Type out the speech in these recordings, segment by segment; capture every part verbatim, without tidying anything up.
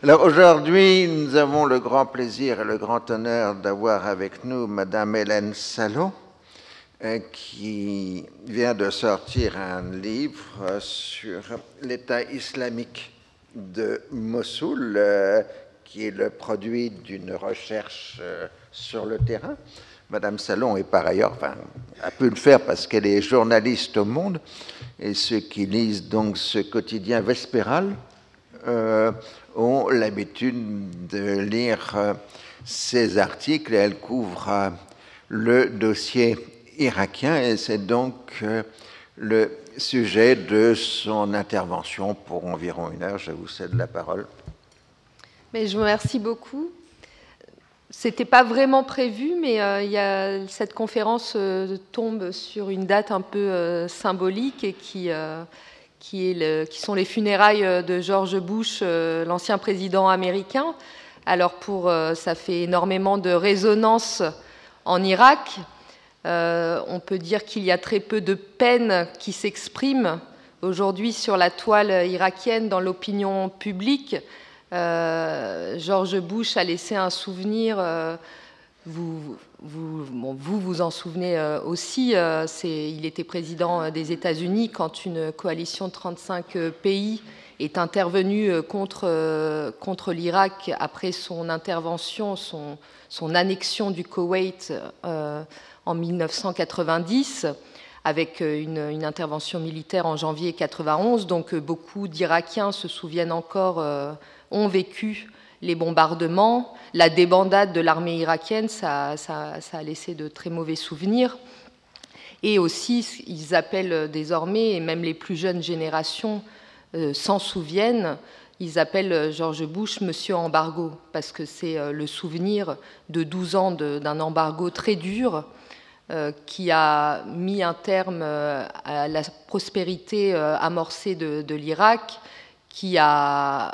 Alors aujourd'hui, nous avons le grand plaisir et le grand honneur d'avoir avec nous Madame Hélène Salo, euh, qui vient de sortir un livre sur l'État islamique de Mossoul, euh, qui est le produit d'une recherche euh, sur le terrain. Madame Salon est par ailleurs, enfin, a pu le faire parce qu'elle est journaliste au Monde, et ceux qui lisent donc ce quotidien vespéral euh, ont l'habitude de lire euh, ces articles, et elle couvre euh, le dossier irakien, et c'est donc euh, le sujet de son intervention pour environ une heure. Je vous cède la parole. Mais je vous remercie beaucoup. C'était pas vraiment prévu, mais euh, il y a, cette conférence euh, tombe sur une date un peu euh, symbolique et qui, euh, qui, est le, qui sont les funérailles de George Bush, euh, l'ancien président américain. Alors pour, euh, ça fait énormément de résonance en Irak. Euh, on peut dire qu'il y a très peu de peine qui s'exprime aujourd'hui sur la toile irakienne dans l'opinion publique. Euh, George Bush a laissé un souvenir, euh, vous, vous, bon, vous vous en souvenez euh, aussi, euh, c'est, il était président des États-Unis quand une coalition de trente-cinq pays est intervenue contre, euh, contre l'Irak après son intervention, son, son annexion du Koweït euh, en mille neuf cent quatre-vingt-dix, avec une, une intervention militaire en janvier quatre-vingt-onze. Donc beaucoup d'Irakiens se souviennent encore, euh, ont vécu les bombardements. La débandade de l'armée irakienne, ça, ça, ça a laissé de très mauvais souvenirs. Et aussi, ils appellent désormais, et même les plus jeunes générations euh, s'en souviennent, ils appellent George Bush Monsieur Embargo, parce que c'est euh, le souvenir de douze ans de, d'un embargo très dur, Euh, qui a mis un terme euh, à la prospérité euh, amorcée de, de l'Irak, qui a,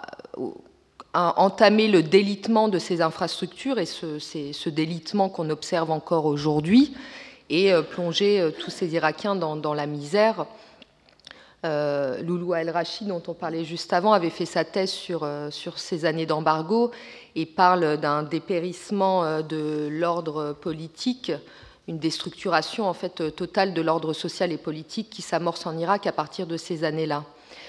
a entamé le délitement de ses infrastructures, et ce, c'est ce délitement qu'on observe encore aujourd'hui, et euh, plongé euh, tous ces Irakiens dans, dans la misère. Euh, Loulou El-Rachid, dont on parlait juste avant, avait fait sa thèse sur, euh, sur ces années d'embargo et parle d'un dépérissement euh, de l'ordre politique, une déstructuration en fait totale de l'ordre social et politique qui s'amorce en Irak à partir de ces années-là.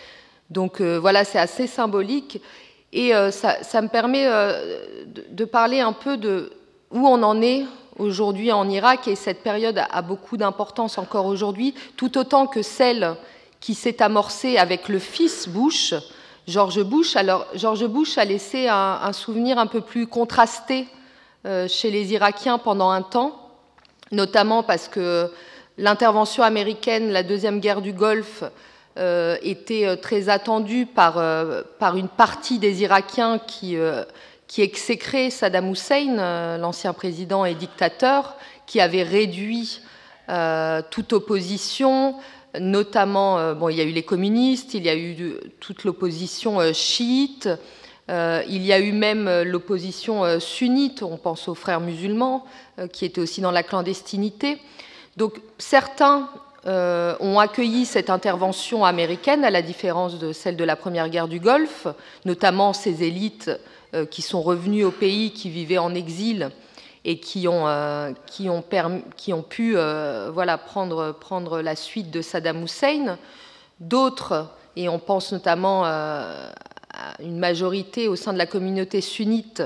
Donc euh, voilà, c'est assez symbolique, et euh, ça, ça me permet euh, de, de parler un peu de où on en est aujourd'hui en Irak, et cette période a, a beaucoup d'importance encore aujourd'hui, tout autant que celle qui s'est amorcée avec le fils Bush, George Bush. Alors George Bush a laissé un, un souvenir un peu plus contrasté euh, chez les Irakiens pendant un temps, notamment parce que l'intervention américaine, la deuxième guerre du Golfe, euh, était très attendue par, euh, par une partie des Irakiens qui, euh, qui exécraient Saddam Hussein, euh, l'ancien président et dictateur, qui avait réduit euh, toute opposition, notamment, euh, bon, il y a eu les communistes, il y a eu toute l'opposition euh, chiite, Euh, il y a eu même l'opposition euh, sunnite, on pense aux frères musulmans, euh, qui étaient aussi dans la clandestinité. Donc certains euh, ont accueilli cette intervention américaine, à la différence de celle de la première guerre du Golfe, notamment ces élites euh, qui sont revenues au pays, qui vivaient en exil et qui ont, euh, qui ont, permis, qui ont pu euh, voilà, prendre, prendre la suite de Saddam Hussein. D'autres, et on pense notamment euh, une majorité au sein de la communauté sunnite,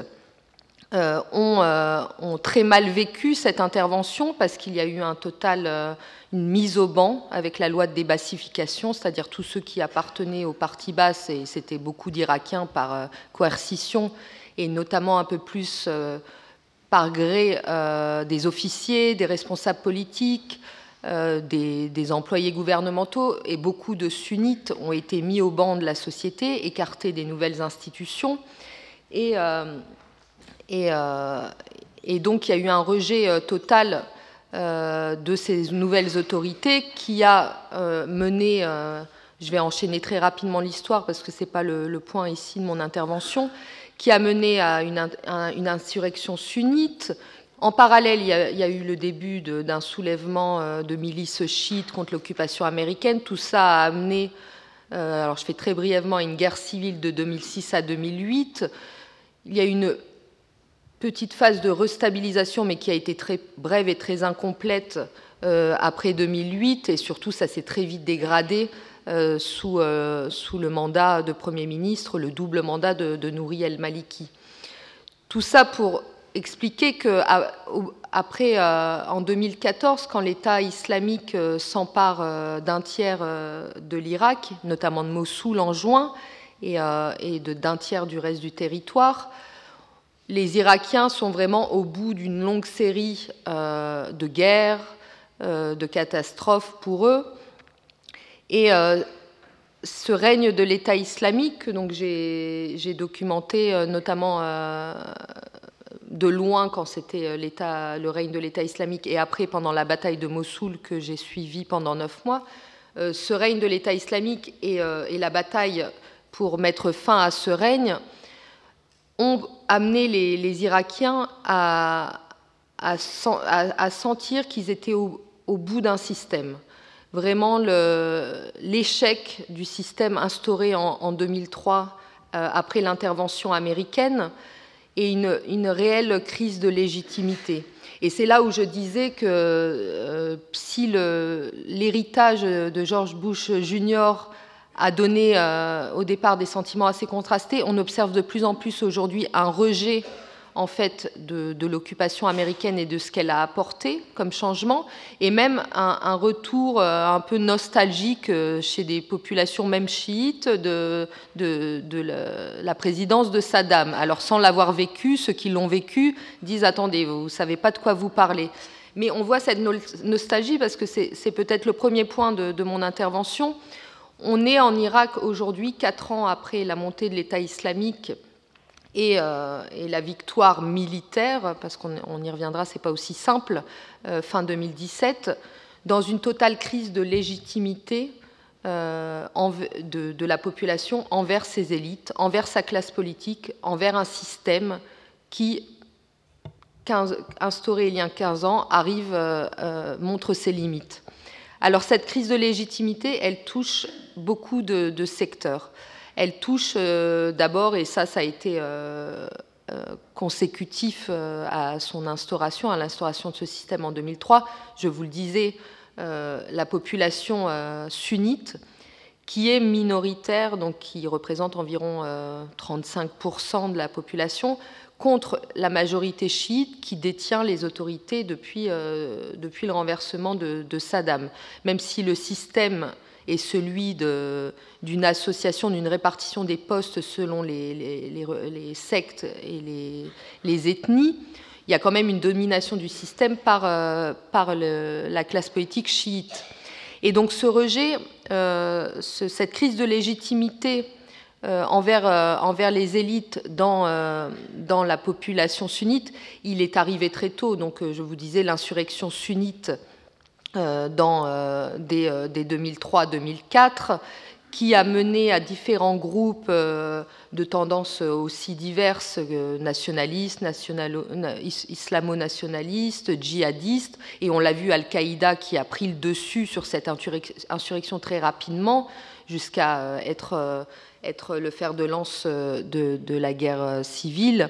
euh, ont, euh, ont très mal vécu cette intervention, parce qu'il y a eu un total, euh, une mise au ban avec la loi de débassification, c'est-à-dire tous ceux qui appartenaient aux parties basses, et c'était beaucoup d'Irakiens par euh, coercition, et notamment un peu plus euh, par gré euh, des officiers, des responsables politiques, Euh, des, des employés gouvernementaux, et beaucoup de sunnites ont été mis au banc de la société, écartés des nouvelles institutions. Et, euh, et, euh, et donc il y a eu un rejet euh, total euh, de ces nouvelles autorités qui a euh, mené, euh, je vais enchaîner très rapidement l'histoire parce que ce n'est pas le, le point ici de mon intervention, qui a mené à une, à une insurrection sunnite. En parallèle, il y a, il y a eu le début de, d'un soulèvement de milices chiites contre l'occupation américaine. Tout ça a amené Euh, alors, je fais très brièvement une guerre civile de deux mille six à deux mille huit. Il y a une petite phase de restabilisation, mais qui a été très brève et très incomplète euh, après deux mille huit, et surtout, ça s'est très vite dégradé euh, sous, euh, sous le mandat de Premier ministre, le double mandat de, de Nouri el-Maliki. Tout ça pour expliquer qu'après, euh, en deux mille quatorze, quand l'État islamique euh, s'empare euh, d'un tiers euh, de l'Irak, notamment de Mossoul en juin, et, euh, et d'un tiers du reste du territoire, les Irakiens sont vraiment au bout d'une longue série euh, de guerres, euh, de catastrophes pour eux. Et euh, ce règne de l'État islamique, que donc j'ai documenté euh, notamment euh, de loin quand c'était l'État, le règne de l'État islamique, et après pendant la bataille de Mossoul que j'ai suivie pendant neuf mois, euh, ce règne de l'État islamique et, euh, et la bataille pour mettre fin à ce règne ont amené les, les Irakiens à, à, à, à sentir qu'ils étaient au, au bout d'un système. Vraiment l'échec du système instauré en, en deux mille trois euh, après l'intervention américaine et une, une réelle crise de légitimité. Et c'est là où je disais que euh, si l'héritage de George Bush junior a donné euh, au départ des sentiments assez contrastés, on observe de plus en plus aujourd'hui un rejet en fait de, de l'occupation américaine et de ce qu'elle a apporté comme changement, et même un, un retour euh, un peu nostalgique euh, chez des populations même chiites de, de, de la, la présidence de Saddam. Alors sans l'avoir vécu, ceux qui l'ont vécu disent « attendez, vous ne savez pas de quoi vous parlez ». Mais on voit cette nostalgie parce que c'est peut-être le premier point de, de mon intervention. On est en Irak aujourd'hui, quatre ans après la montée de l'État islamique et, euh, et la victoire militaire, parce qu'on on y reviendra, c'est pas aussi simple, euh, fin deux mille dix-sept, dans une totale crise de légitimité euh, en, de, de la population envers ses élites, envers sa classe politique, envers un système qui, quinze, instauré il y a quinze ans, arrive, euh, euh, montre ses limites. Alors cette crise de légitimité, elle touche beaucoup de, de secteurs. Elle touche euh, d'abord, et ça, ça a été euh, euh, consécutif euh, à son instauration, à l'instauration de ce système en deux mille trois, je vous le disais, euh, la population euh, sunnite, qui est minoritaire, donc qui représente environ euh, trente-cinq pour cent de la population, contre la majorité chiite qui détient les autorités depuis, euh, depuis le renversement de, de Saddam. Même si le système est celui d'une association, d'une répartition des postes selon les, les, les, les sectes et les, les ethnies, il y a quand même une domination du système par, euh, par le, la classe politique chiite. Et donc ce rejet, euh, ce, cette crise de légitimité euh, envers, euh, envers les élites dans, euh, dans la population sunnite, il est arrivé très tôt. Donc euh, je vous disais l'insurrection sunnite euh, dans, euh, des, euh, des deux mille trois deux mille quatre, qui a mené à différents groupes euh, de tendances aussi diverses, euh, nationalistes, nationalo, islamo-nationalistes, djihadistes, et on l'a vu, Al-Qaïda qui a pris le dessus sur cette insurrection très rapidement, jusqu'à euh, être, euh, être le fer de lance euh, de, de la guerre civile.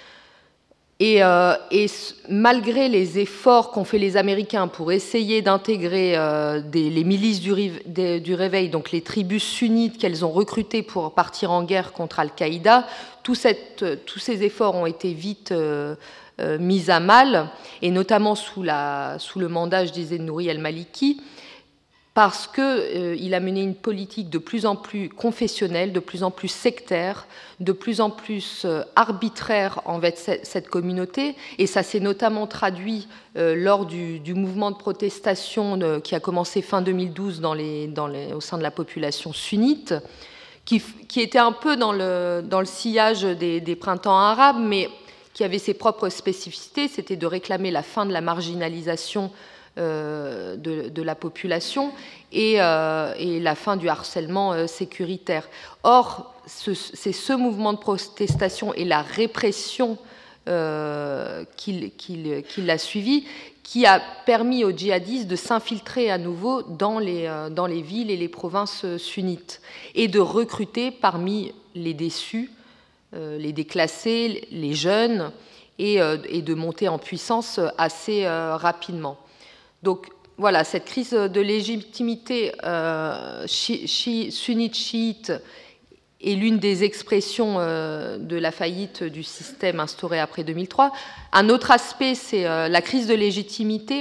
Et, euh, et malgré les efforts qu'ont fait les Américains pour essayer d'intégrer euh, les milices du, des, du réveil, donc les tribus sunnites qu'elles ont recrutées pour partir en guerre contre Al-Qaïda, tout cette, tous ces efforts ont été vite euh, euh, mis à mal, et notamment sous, la, sous le mandat, je disais, de Nouri el-Maliki, parce qu'il euh, a mené une politique de plus en plus confessionnelle, de plus en plus sectaire, de plus en plus euh, arbitraire envers cette communauté. Et ça s'est notamment traduit euh, lors du, du mouvement de protestation de, qui a commencé fin deux mille douze dans les, dans les, au sein de la population sunnite, qui, qui était un peu dans le, dans le sillage des, des printemps arabes, mais qui avait ses propres spécificités. C'était de réclamer la fin de la marginalisation Euh, de, de la population et, euh, et la fin du harcèlement euh, sécuritaire. Or, c'est ce, ce mouvement de protestation et la répression euh, qui, qui, qui l'a suivi, qui a permis aux djihadistes de s'infiltrer à nouveau dans les, euh, dans les villes et les provinces sunnites, et de recruter parmi les déçus, euh, les déclassés, les jeunes, et, euh, et de monter en puissance assez euh, rapidement. Donc voilà, cette crise de légitimité euh, chi, chi, sunnite-chiite est l'une des expressions euh, de la faillite du système instauré après deux mille trois. Un autre aspect, c'est euh, la crise de légitimité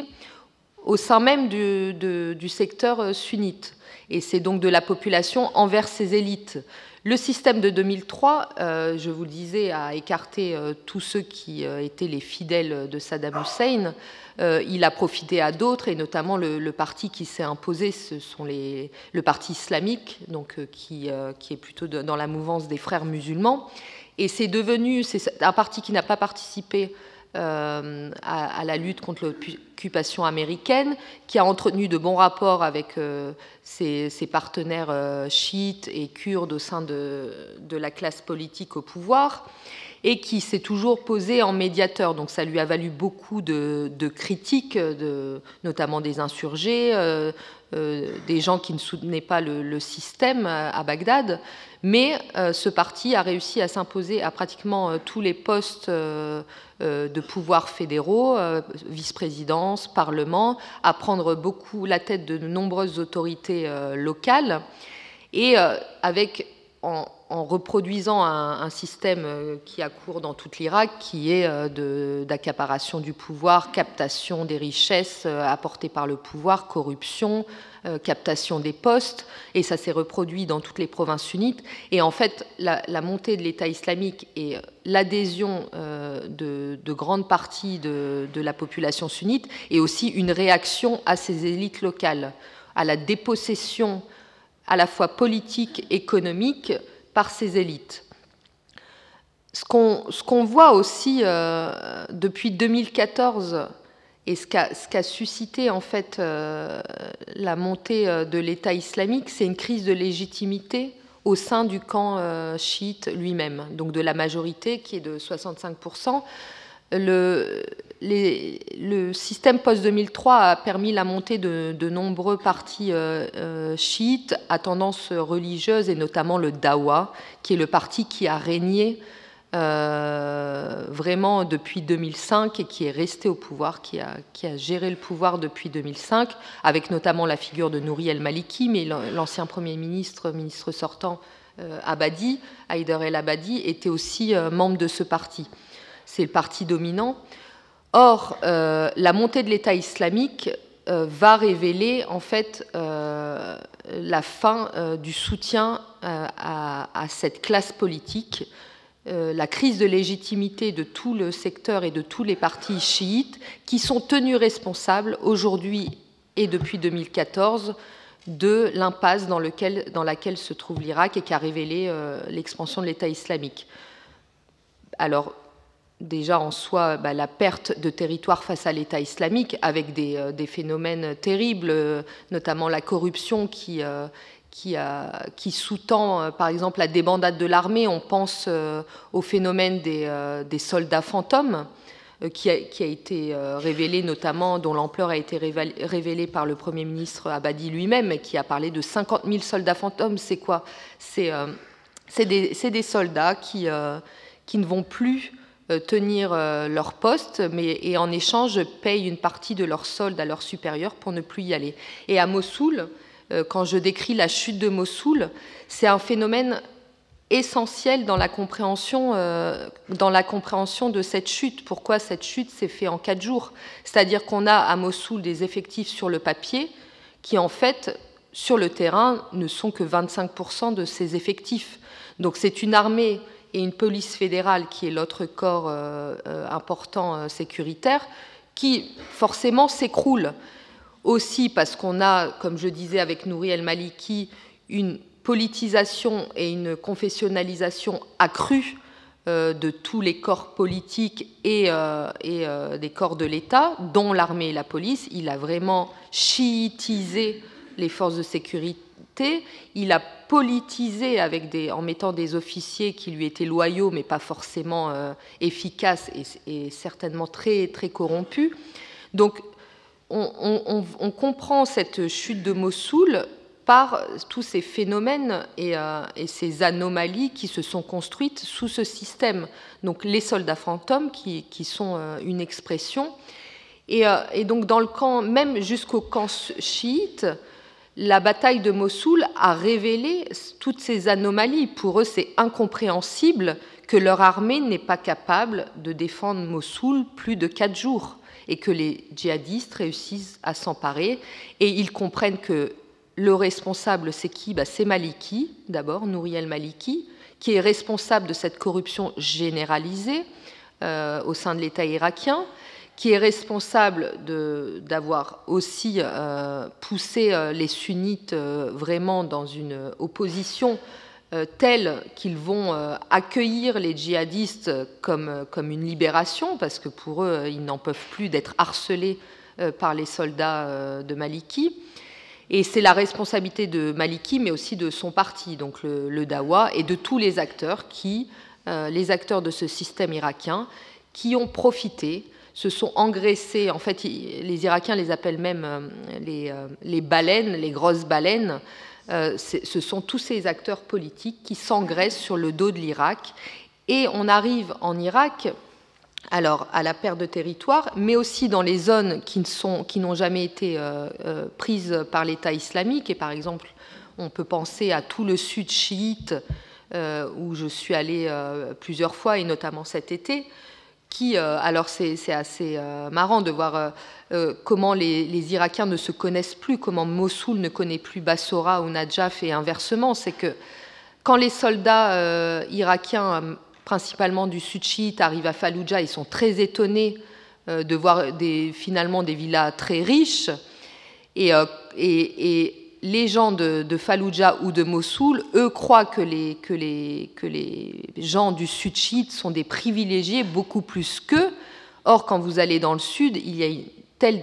au sein même du, de, du secteur sunnite, et c'est donc de la population envers ses élites. Le système de deux mille trois, euh, je vous le disais, a écarté euh, tous ceux qui euh, étaient les fidèles de Saddam Hussein. Euh, il a profité à d'autres, et notamment le, le parti qui s'est imposé, ce sont les, le parti islamique, donc, euh, qui, euh, qui est plutôt de, dans la mouvance des frères musulmans. Et c'est devenu c'est un parti qui n'a pas participé euh, à, à la lutte contre l'occupation américaine, qui a entretenu de bons rapports avec euh, ses, ses partenaires euh, chiites et kurdes au sein de, de la classe politique au pouvoir, et qui s'est toujours posé en médiateur. Donc ça lui a valu beaucoup de, de critiques, de, notamment des insurgés, euh, euh, des gens qui ne soutenaient pas le, le système à Bagdad. Mais euh, ce parti a réussi à s'imposer à pratiquement euh, tous les postes euh, euh, de pouvoir fédéraux, euh, vice-présidence, parlement, à prendre beaucoup la tête de nombreuses autorités euh, locales, et euh, avec... En, en reproduisant un, un système qui a cours dans toute l'Irak, qui est de, d'accaparation du pouvoir, captation des richesses apportées par le pouvoir, corruption, euh, captation des postes, et ça s'est reproduit dans toutes les provinces sunnites. Et en fait, la, la montée de l'État islamique et l'adhésion euh, de, de grandes parties de, de la population sunnite est aussi une réaction à ces élites locales, à la dépossession à la fois politique, économique, par ces élites. Ce qu'on, ce qu'on voit aussi euh, depuis deux mille quatorze, et ce qu'a, ce qu'a suscité en fait euh, la montée de l'État islamique, c'est une crise de légitimité au sein du camp euh, chiite lui-même, donc de la majorité qui est de soixante-cinq pour cent. Le, les, le système post-deux mille trois a permis la montée de, de nombreux partis euh, euh, chiites à tendance religieuse, et notamment le Dawa, qui est le parti qui a régné euh, vraiment depuis deux mille cinq et qui est resté au pouvoir, qui a, qui a géré le pouvoir depuis deux mille cinq, avec notamment la figure de Nouri el-Maliki, mais l'ancien Premier ministre, ministre sortant euh, Abadi, Haïder el-Abadi, était aussi euh, membre de ce parti. C'est le parti dominant. Or, euh, la montée de l'État islamique euh, va révéler en fait euh, la fin euh, du soutien euh, à, à cette classe politique, euh, la crise de légitimité de tout le secteur et de tous les partis chiites qui sont tenus responsables aujourd'hui et depuis deux mille quatorze de l'impasse dans, lequel, dans laquelle se trouve l'Irak et qui a révélé euh, l'expansion de l'État islamique. Alors, déjà en soi, bah, la perte de territoire face à l'État islamique, avec des, euh, des phénomènes terribles, euh, notamment la corruption qui, euh, qui, a, qui sous-tend, euh, par exemple, la débandade de l'armée. On pense euh, au phénomène des, euh, des soldats fantômes, euh, qui, a, qui a été euh, révélé notamment, dont l'ampleur a été révélée, révélée par le Premier ministre Abadi lui-même, et qui a parlé de cinquante mille soldats fantômes. C'est quoi ? C'est euh, des, des soldats qui, euh, qui ne vont plus tenir leur poste, mais et en échange payent une partie de leur solde à leurs supérieurs pour ne plus y aller. Et à Mossoul, quand je décris la chute de Mossoul, c'est un phénomène essentiel dans la compréhension, euh, dans la compréhension de cette chute. Pourquoi cette chute s'est faite en quatre jours ? C'est-à-dire qu'on a à Mossoul des effectifs sur le papier qui, en fait, sur le terrain, ne sont que vingt-cinq pour cent de ces effectifs. Donc c'est une armée et une police fédérale, qui est l'autre corps euh, euh, important euh, sécuritaire, qui forcément s'écroule. Aussi parce qu'on a, comme je disais avec Nouri el-Maliki, une politisation et une confessionnalisation accrue euh, de tous les corps politiques et, euh, et euh, des corps de l'État, dont l'armée et la police. Il a vraiment chiitisé les forces de sécurité autorités. Il a politisé avec des, en mettant des officiers qui lui étaient loyaux, mais pas forcément euh, efficaces et, et certainement très, très corrompus. Donc, on, on, on comprend cette chute de Mossoul par tous ces phénomènes et, euh, et ces anomalies qui se sont construites sous ce système. Donc, les soldats fantômes, qui, qui sont euh, une expression. Et, euh, et donc, dans le camp, même jusqu'au camp chiite, la bataille de Mossoul a révélé toutes ces anomalies. Pour eux, c'est incompréhensible que leur armée n'est pas capable de défendre Mossoul plus de quatre jours et que les djihadistes réussissent à s'emparer. Et ils comprennent que le responsable, c'est qui ? Ben, c'est Maliki, d'abord, Nouri el-Maliki, qui est responsable de cette corruption généralisée euh, au sein de l'État irakien, qui est responsable de, d'avoir aussi euh, poussé euh, les sunnites euh, vraiment dans une opposition euh, telle qu'ils vont euh, accueillir les djihadistes comme, comme une libération, parce que pour eux, ils n'en peuvent plus d'être harcelés euh, par les soldats euh, de Maliki. Et c'est la responsabilité de Maliki, mais aussi de son parti, donc le, le Dawa, et de tous les acteurs, qui, euh, les acteurs de ce système irakien, qui ont profité, se sont engraissés. En fait, les Irakiens les appellent même les, les baleines, les grosses baleines. Euh, ce sont tous ces acteurs politiques qui s'engraissent sur le dos de l'Irak. Et on arrive en Irak, alors à la perte de territoire, mais aussi dans les zones qui, ne sont, qui n'ont jamais été euh, euh, prises par l'État islamique. Et par exemple, on peut penser à tout le sud chiite, euh, où je suis allée euh, plusieurs fois, et notamment cet été. Qui, euh, alors c'est, c'est assez euh, marrant de voir euh, euh, comment les, les Irakiens ne se connaissent plus, comment Mossoul ne connaît plus Bassora ou Najaf, et inversement. C'est que quand les soldats euh, irakiens, principalement du sud chiite, arrivent à Falloujah, ils sont très étonnés euh, de voir des, finalement des villas très riches. Et, euh, et, et les gens de, de Falloujah ou de Mossoul, eux, croient que les, que, les, que les gens du sud chiite sont des privilégiés beaucoup plus qu'eux. Or, quand vous allez dans le sud, il y a une telle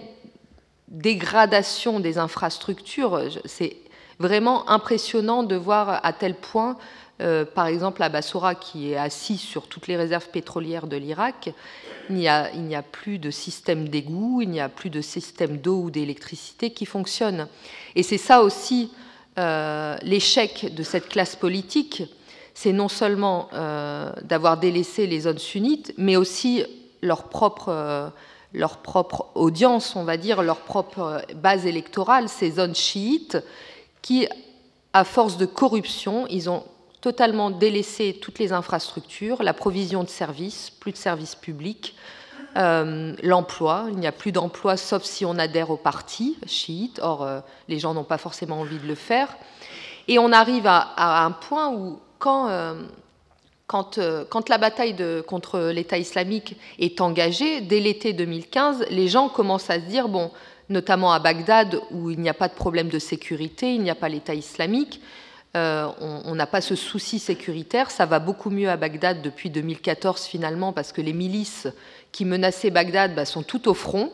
dégradation des infrastructures. C'est vraiment impressionnant de voir à tel point, euh, par exemple, à Bassora, qui est assis sur toutes les réserves pétrolières de l'Irak, il n'y a, il n'y a plus de système d'égout, il n'y a plus de système d'eau ou d'électricité qui fonctionne. Et c'est ça aussi euh, l'échec de cette classe politique, c'est non seulement euh, d'avoir délaissé les zones sunnites, mais aussi leur propre, euh, leur propre audience, on va dire, leur propre base électorale, ces zones chiites, qui, à force de corruption, ils ont totalement délaissé toutes les infrastructures, la provision de services, plus de services publics, euh, l'emploi. Il n'y a plus d'emploi sauf si on adhère au parti chiite. Or, euh, les gens n'ont pas forcément envie de le faire. Et on arrive à, à un point où, quand, euh, quand, euh, quand la bataille de, contre l'État islamique est engagée, dès l'été deux mille quinze, les gens commencent à se dire, bon, notamment à Bagdad, où il n'y a pas de problème de sécurité, il n'y a pas l'État islamique, Euh, on n'a pas ce souci sécuritaire. Ça va beaucoup mieux à Bagdad depuis deux mille quatorze finalement, parce que les milices qui menaçaient Bagdad bah, sont toutes au front.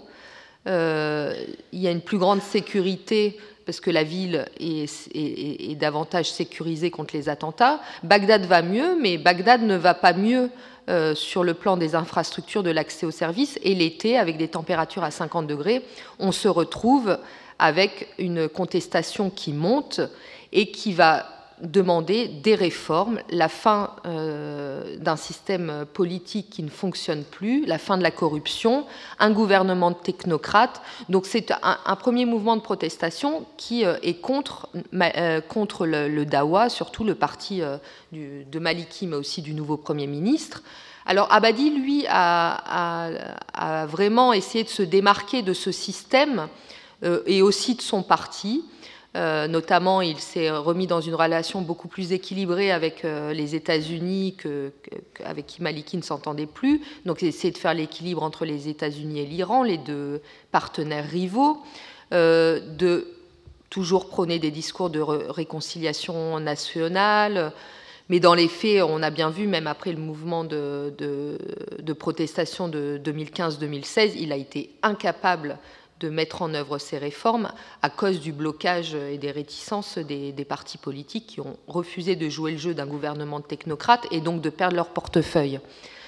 Euh, il y a une plus grande sécurité parce que la ville est, est, est davantage sécurisée contre les attentats. Bagdad va mieux, mais Bagdad ne va pas mieux euh, sur le plan des infrastructures, de l'accès aux services. Et l'été, avec des températures à cinquante degrés, on se retrouve avec une contestation qui monte et qui va demander des réformes, la fin euh, d'un système politique qui ne fonctionne plus, la fin de la corruption, un gouvernement de technocrates. Donc c'est un, un premier mouvement de protestation qui euh, est contre, euh, contre le, le Dawa, surtout le parti euh, du, de Maliki, mais aussi du nouveau Premier ministre. Alors Abadi, lui, a, a, a vraiment essayé de se démarquer de ce système euh, et aussi de son parti. Euh, notamment, il s'est remis dans une relation beaucoup plus équilibrée avec euh, les États-Unis, que, que, avec qui Maliki ne s'entendait plus. Donc, il essaie de faire l'équilibre entre les États-Unis et l'Iran, les deux partenaires rivaux, euh, de toujours prôner des discours de ré- réconciliation nationale. Mais dans les faits, on a bien vu, même après le mouvement de, de, de protestation de deux mille quinze deux mille seize, il a été incapable de mettre en œuvre ces réformes à cause du blocage et des réticences des, des partis politiques qui ont refusé de jouer le jeu d'un gouvernement de technocrates et donc de perdre leur portefeuille.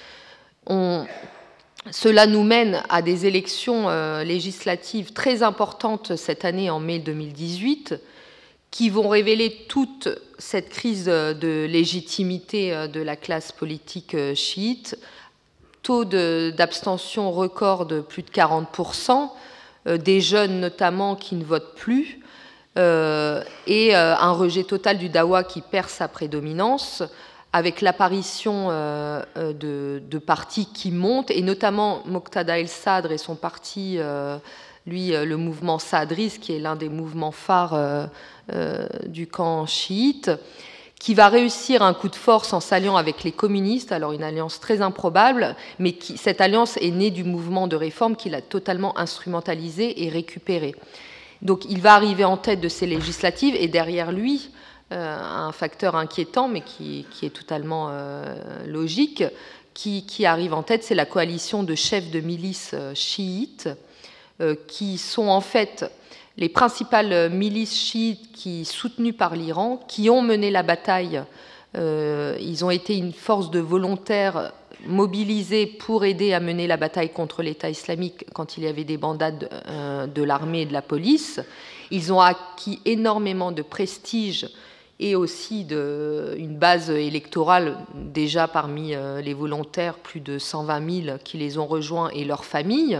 On, cela nous mène à des élections euh, législatives très importantes cette année en mai deux mille dix-huit qui vont révéler toute cette crise de légitimité de la classe politique chiite, taux d'abstention record de plus de quarante pour cent, des jeunes notamment qui ne votent plus, euh, et euh, un rejet total du dawa qui perd sa prédominance, avec l'apparition euh, de, de partis qui montent, et notamment Moqtada el-Sadr et son parti, euh, lui, le mouvement Sadris, qui est l'un des mouvements phares euh, euh, du camp chiite, qui va réussir un coup de force en s'alliant avec les communistes, alors une alliance très improbable, mais qui, cette alliance est née du mouvement de réforme qu'il a totalement instrumentalisé et récupéré. Donc il va arriver en tête de ces législatives, et derrière lui, euh, un facteur inquiétant, mais qui, qui est totalement euh, logique, qui, qui arrive en tête, c'est la coalition de chefs de milices chiites, euh, qui sont en fait les principales milices chiites qui, soutenues par l'Iran, qui ont mené la bataille. Euh, ils ont été une force de volontaires mobilisés pour aider à mener la bataille contre l'État islamique quand il y avait des bandades euh, de l'armée et de la police. Ils ont acquis énormément de prestige et aussi de, une base électorale déjà parmi euh, les volontaires, plus de cent vingt mille qui les ont rejoints et leurs familles.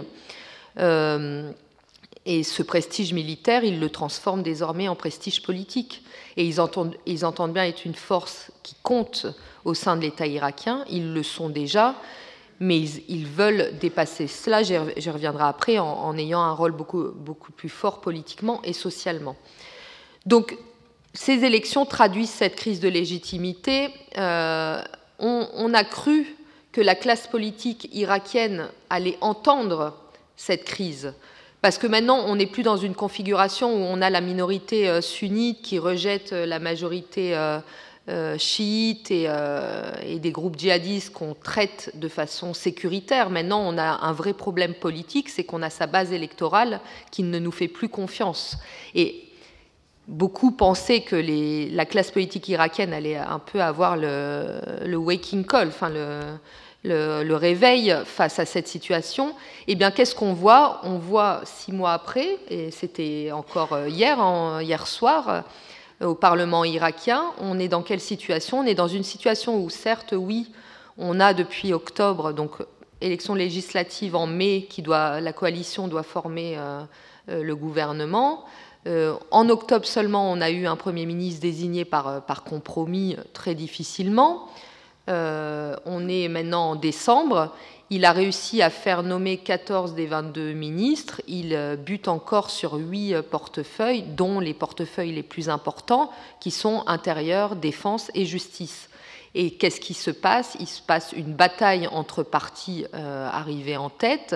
Euh, Et ce prestige militaire, ils le transforment désormais en prestige politique. Et ils entendent, ils entendent bien être une force qui compte au sein de l'État irakien. Ils le sont déjà, mais ils, ils veulent dépasser cela. J'y reviendrai après, en, en ayant un rôle beaucoup, beaucoup plus fort politiquement et socialement. Donc, ces élections traduisent cette crise de légitimité. Euh, on, on a cru que la classe politique irakienne allait entendre cette crise. Parce que maintenant, on n'est plus dans une configuration où on a la minorité sunnite qui rejette la majorité chiite et, et des groupes djihadistes qu'on traite de façon sécuritaire. Maintenant, on a un vrai problème politique, c'est qu'on a sa base électorale qui ne nous fait plus confiance. Et beaucoup pensaient que les, la classe politique irakienne allait un peu avoir le, le waking call, enfin le... Le, le réveil face à cette situation. Eh bien, qu'est-ce qu'on voit ? On voit six mois après, et c'était encore hier, en, hier soir, euh, au Parlement irakien, on est dans quelle situation ? On est dans une situation où, certes, oui, on a depuis octobre, donc élection législative en mai, qui doit, la coalition doit former euh, euh, le gouvernement. Euh, en octobre seulement, on a eu un Premier ministre désigné par, par compromis très difficilement. Euh, on est maintenant en décembre. Il a réussi à faire nommer quatorze des vingt-deux ministres. Il bute encore sur huit portefeuilles, dont les portefeuilles les plus importants, qui sont intérieur, défense et justice. Et qu'est-ce qui se passe ? Il se passe une bataille entre partis euh, arrivés en tête.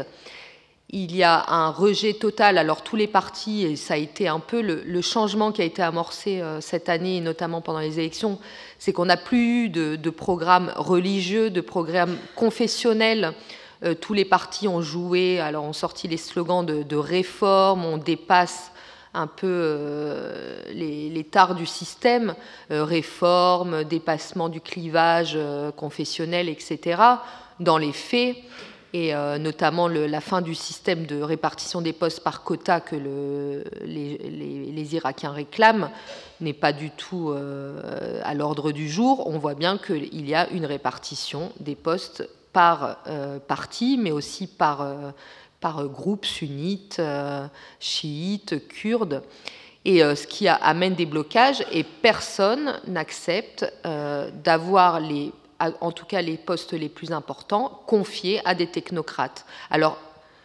Il y a un rejet total, alors tous les partis, et ça a été un peu le, le changement qui a été amorcé euh, cette année, et notamment pendant les élections, c'est qu'on n'a plus eu de, de programmes religieux, de programmes confessionnels. Euh, tous les partis ont joué, alors ont sorti les slogans de, de réforme, on dépasse un peu euh, les, les tares du système, euh, réforme, dépassement du clivage euh, confessionnel, et cetera. Dans les faits, et euh, notamment le, la fin du système de répartition des postes par quota que le, les, les, les Irakiens réclament n'est pas du tout euh, à l'ordre du jour. On voit bien qu'il y a une répartition des postes par euh, parti, mais aussi par, euh, par groupe sunnite, euh, chiite, kurde, et euh, ce qui a, amène des blocages, et personne n'accepte euh, d'avoir les en tout cas les postes les plus importants, confiés à des technocrates. Alors,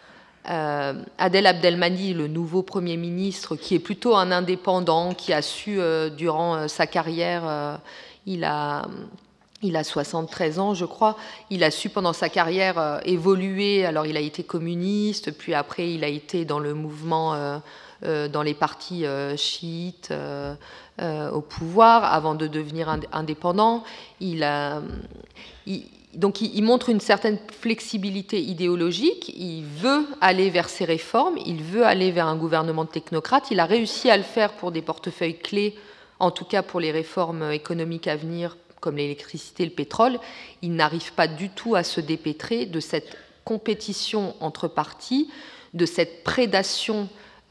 euh, Adel Abdelmahdi, le nouveau Premier ministre, qui est plutôt un indépendant, qui a su, euh, durant euh, sa carrière, euh, il a... Il a soixante-treize ans, je crois. Il a su, pendant sa carrière, euh, évoluer. Alors, il a été communiste, puis après, il a été dans le mouvement, euh, euh, dans les partis euh, chiites euh, euh, au pouvoir, avant de devenir ind- indépendant. Il, a, il, donc il, il montre une certaine flexibilité idéologique, il veut aller vers ces réformes, il veut aller vers un gouvernement de technocrates, il a réussi à le faire pour des portefeuilles clés, en tout cas pour les réformes économiques à venir, comme l'électricité, le pétrole. Il n'arrive pas du tout à se dépêtrer de cette compétition entre partis, de cette prédation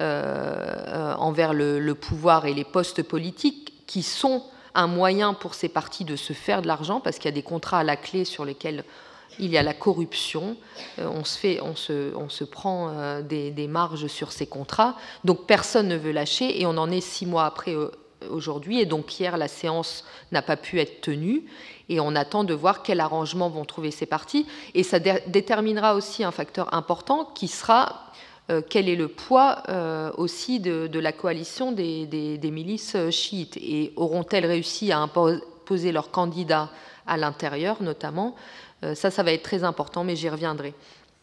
euh, envers le, le pouvoir et les postes politiques qui sont un moyen pour ces partis de se faire de l'argent, parce qu'il y a des contrats à la clé sur lesquels il y a la corruption, euh, on, se fait, on, se, on se prend euh, des, des marges sur ces contrats, donc personne ne veut lâcher, et on en est six mois après euh, aujourd'hui, et donc hier la séance n'a pas pu être tenue, et on attend de voir quel arrangement vont trouver ces partis, et ça dé- déterminera aussi un facteur important qui sera euh, quel est le poids euh, aussi de, de la coalition des, des, des milices chiites, et auront-elles réussi à imposer leurs candidats à l'intérieur notamment. Euh, ça, ça va être très important, mais j'y reviendrai.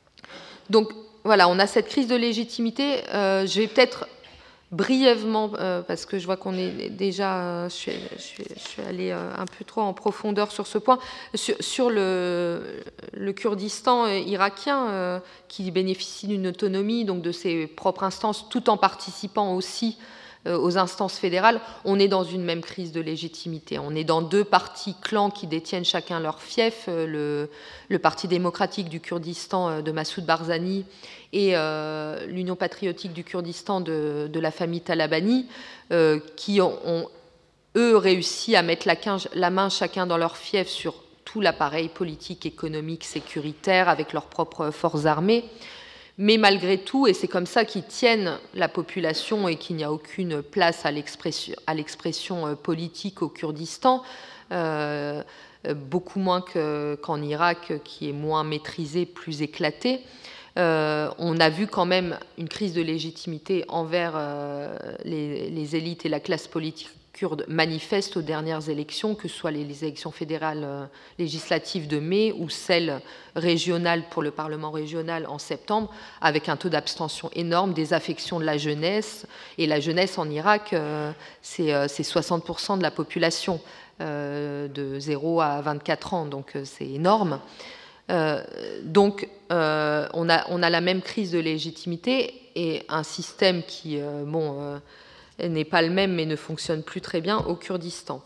Donc voilà, on a cette crise de légitimité. Euh, je vais peut-être brièvement, euh, parce que je vois qu'on est déjà, euh, je, suis, je, suis, je suis allée euh, un peu trop en profondeur sur ce point, sur, sur le, le Kurdistan euh, irakien, euh, qui bénéficie d'une autonomie, donc de ses propres instances, tout en participant aussi euh, aux instances fédérales. On est dans une même crise de légitimité. On est dans deux partis clans qui détiennent chacun leur fief, euh, le, le Parti démocratique du Kurdistan euh, de Massoud Barzani et euh, l'Union patriotique du Kurdistan de, de la famille Talabani, euh, qui ont, ont, eux, réussi à mettre la, quinze, la main chacun dans leur fief sur tout l'appareil politique, économique, sécuritaire, avec leurs propres forces armées. Mais malgré tout, et c'est comme ça qu'ils tiennent la population et qu'il n'y a aucune place à l'expression, à l'expression politique au Kurdistan, euh, beaucoup moins que, qu'en Irak, qui est moins maîtrisé, plus éclaté. Euh, on a vu quand même une crise de légitimité envers euh, les, les élites et la classe politique kurde manifeste aux dernières élections, que ce soit les, les élections fédérales euh, législatives de mai ou celles régionales pour le Parlement régional en septembre, avec un taux d'abstention énorme, désaffection de la jeunesse. Et la jeunesse en Irak, euh, c'est, euh, c'est soixante pour cent de la population, euh, de zéro à vingt-quatre ans, donc euh, c'est énorme. Euh, donc, euh, on, a, on a la même crise de légitimité et un système qui, euh, bon, euh, n'est pas le même, mais ne fonctionne plus très bien au Kurdistan.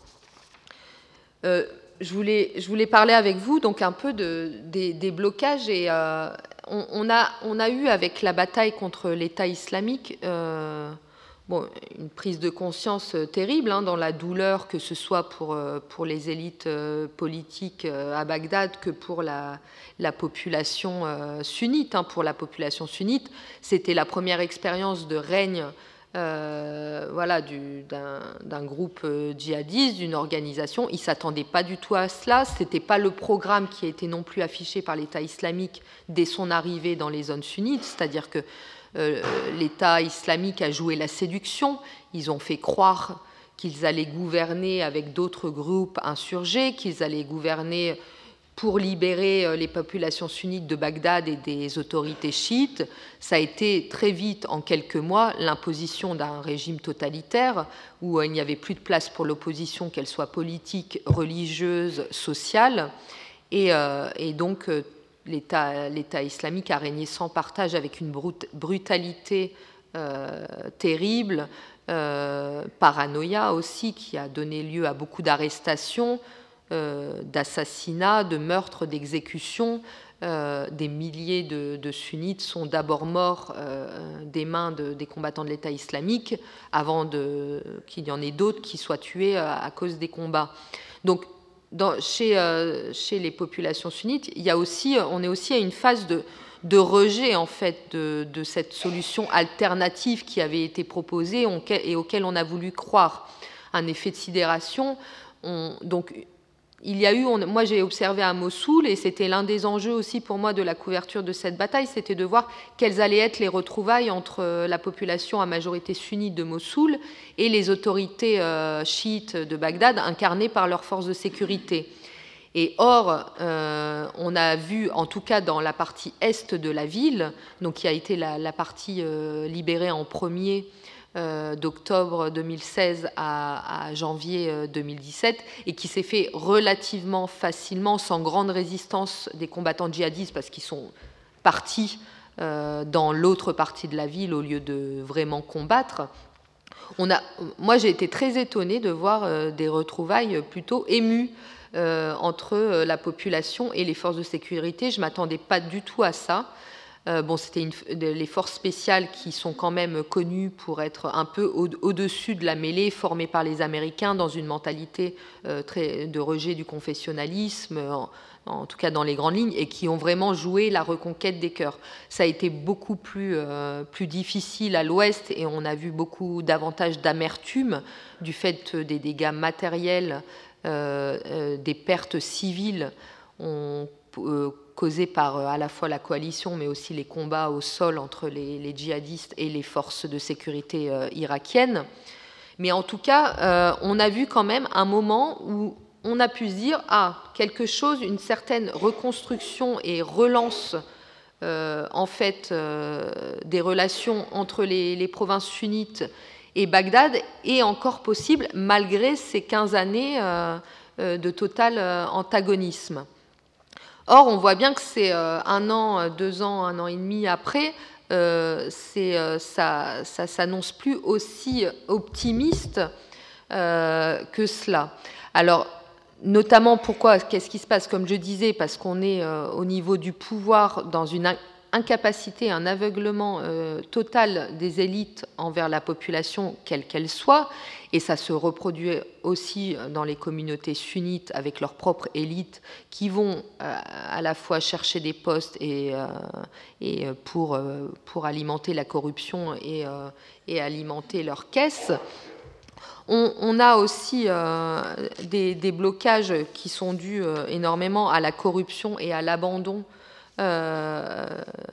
Euh, je, voulais, je voulais parler avec vous donc un peu de, des, des blocages et euh, on, on, a, on a eu avec la bataille contre l'État islamique euh, bon, une prise de conscience terrible hein, dans la douleur, que ce soit pour, pour les élites politiques à Bagdad que pour la, la population sunnite. Hein, pour la population sunnite, c'était la première expérience de règne euh, voilà, du, d'un, d'un groupe djihadiste, d'une organisation. Ils ne s'attendaient pas du tout à cela. Ce n'était pas le programme qui a été non plus affiché par l'État islamique dès son arrivée dans les zones sunnites, c'est-à-dire que Euh, l'État islamique a joué la séduction. Ils ont fait croire qu'ils allaient gouverner avec d'autres groupes insurgés, qu'ils allaient gouverner pour libérer les populations sunnites de Bagdad et des autorités chiites. Ça a été très vite, en quelques mois, l'imposition d'un régime totalitaire où il n'y avait plus de place pour l'opposition, qu'elle soit politique, religieuse, sociale. Et, euh, et donc, L'État, l'État islamique a régné sans partage, avec une brut, brutalité euh, terrible, euh, paranoïa aussi, qui a donné lieu à beaucoup d'arrestations, euh, d'assassinats, de meurtres, d'exécutions. Euh, des milliers de, de sunnites sont d'abord morts euh, des mains de, des combattants de l'État islamique, avant de, qu'il y en ait d'autres qui soient tués à, à cause des combats. Donc, Dans, chez, euh, chez les populations sunnites, il y a aussi, on est aussi à une phase de, de rejet en fait de, de cette solution alternative qui avait été proposée on, et auquel on a voulu croire. Un effet de sidération. On, donc, il y a eu, on, moi j'ai observé à Mossoul, et c'était l'un des enjeux aussi pour moi de la couverture de cette bataille, c'était de voir quelles allaient être les retrouvailles entre la population à majorité sunnite de Mossoul et les autorités euh, chiites de Bagdad, incarnées par leurs forces de sécurité. Et or, euh, on a vu, en tout cas dans la partie est de la ville, donc qui a été la, la partie euh, libérée en premier euh, d'octobre deux mille seize à, à janvier euh, deux mille dix-sept, et qui s'est fait relativement facilement, sans grande résistance des combattants djihadistes, parce qu'ils sont partis euh, dans l'autre partie de la ville au lieu de vraiment combattre. On a, moi, j'ai été très étonnée de voir euh, des retrouvailles plutôt émues euh, entre euh, la population et les forces de sécurité. Je ne m'attendais pas du tout à ça. Euh, bon, c'était une, les forces spéciales qui sont quand même connues pour être un peu au, au-dessus de la mêlée, formées par les Américains dans une mentalité euh, très, de rejet du confessionnalisme, en, en tout cas dans les grandes lignes, et qui ont vraiment joué la reconquête des cœurs. Ça a été beaucoup plus, euh, plus difficile à l'ouest, et on a vu beaucoup davantage d'amertume du fait des dégâts matériels, euh, euh, des pertes civiles ont, euh, causées par euh, à la fois la coalition, mais aussi les combats au sol entre les, les djihadistes et les forces de sécurité euh, irakiennes. Mais en tout cas, euh, on a vu quand même un moment où on a pu se dire, ah, quelque chose, une certaine reconstruction et relance euh, en fait euh, des relations entre les, les provinces sunnites et Bagdad est encore possible malgré ces quinze années euh, euh, de total euh, antagonisme. Or, on voit bien que c'est euh, un an, deux ans, un an et demi après, euh, c'est, euh, ça, ça s'annonce plus aussi optimiste euh, que cela. Alors, notamment, pourquoi, qu'est-ce qui se passe? Comme je disais, parce qu'on est euh, au niveau du pouvoir dans une incapacité, un aveuglement euh, total des élites envers la population, quelle qu'elle soit, et ça se reproduit aussi dans les communautés sunnites avec leurs propres élites qui vont euh, à la fois chercher des postes et, euh, et pour, euh, pour alimenter la corruption et, euh, et alimenter leurs caisses. On, on a aussi euh, des, des blocages qui sont dus euh, énormément à la corruption et à l'abandon Euh,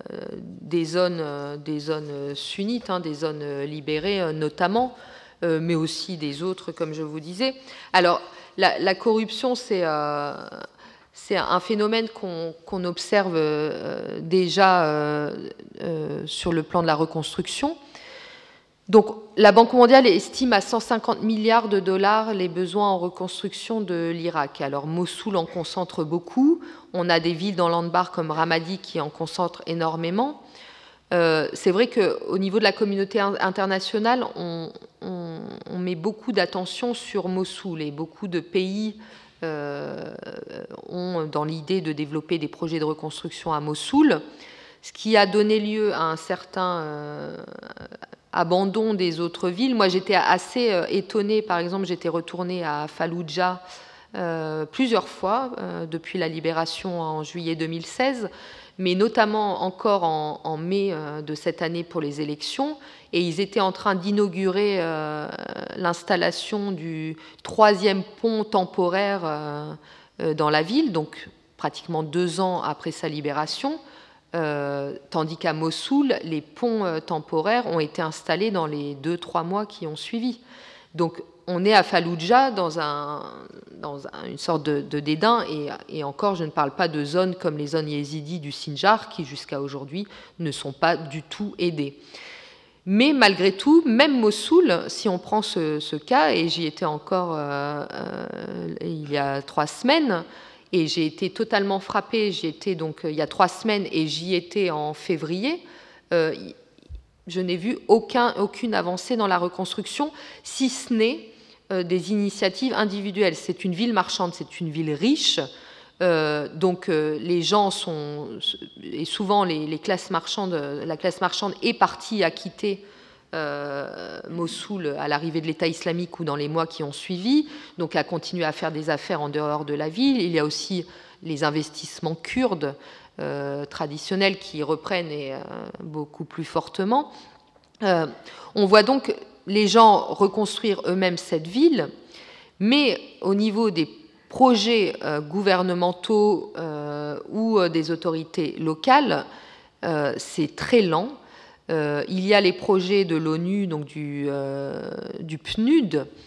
des zones, des zones sunnites, hein, des zones libérées euh, notamment, euh, mais aussi des autres, comme je vous disais. Alors, la, la corruption, c'est euh, c'est un phénomène qu'on qu'on observe euh, déjà euh, euh, sur le plan de la reconstruction. Donc, la Banque mondiale estime à cent cinquante milliards de dollars les besoins en reconstruction de l'Irak. Alors, Mossoul en concentre beaucoup. On a des villes dans l'Anbar comme Ramadi qui en concentrent énormément. Euh, c'est vrai qu'au niveau de la communauté internationale, on, on, on met beaucoup d'attention sur Mossoul et beaucoup de pays euh, ont dans l'idée de développer des projets de reconstruction à Mossoul, ce qui a donné lieu à un certain euh, abandon des autres villes. Moi, j'étais assez euh, étonnée. Par exemple, j'étais retournée à Falloujah euh, plusieurs fois euh, depuis la libération en juillet deux mille seize, mais notamment encore en, en mai euh, de cette année pour les élections. Et ils étaient en train d'inaugurer euh, l'installation du troisième pont temporaire euh, euh, dans la ville, donc pratiquement deux ans après sa libération. Euh, tandis qu'à Mossoul, les ponts euh, temporaires ont été installés dans les deux, trois mois qui ont suivi. Donc, on est à Falloujah dans, un, dans un, une sorte de, de dédain, et, et encore, je ne parle pas de zones comme les zones yézidis du Sinjar, qui jusqu'à aujourd'hui ne sont pas du tout aidées. Mais malgré tout, même Mossoul, si on prend ce, ce cas, et j'y étais encore euh, euh, il y a trois semaines, et j'ai été totalement frappée, j'y étais donc il y a trois semaines et j'y étais en février, euh, je n'ai vu aucun, aucune avancée dans la reconstruction, si ce n'est euh, des initiatives individuelles. C'est une ville marchande, c'est une ville riche, euh, donc euh, les gens sont, et souvent les, les classes marchandes, la classe marchande est partie à quitter Euh, Mossoul à l'arrivée de l'État islamique ou dans les mois qui ont suivi, donc a continué à faire des affaires en dehors de la ville. Il y a aussi les investissements kurdes euh, traditionnels qui reprennent et, euh, beaucoup plus fortement. Euh, on voit donc les gens reconstruire eux-mêmes cette ville, mais au niveau des projets euh, gouvernementaux euh, ou euh, des autorités locales, euh, c'est très lent. Euh, il y a les projets de l'ONU, donc du, euh, du P N U D,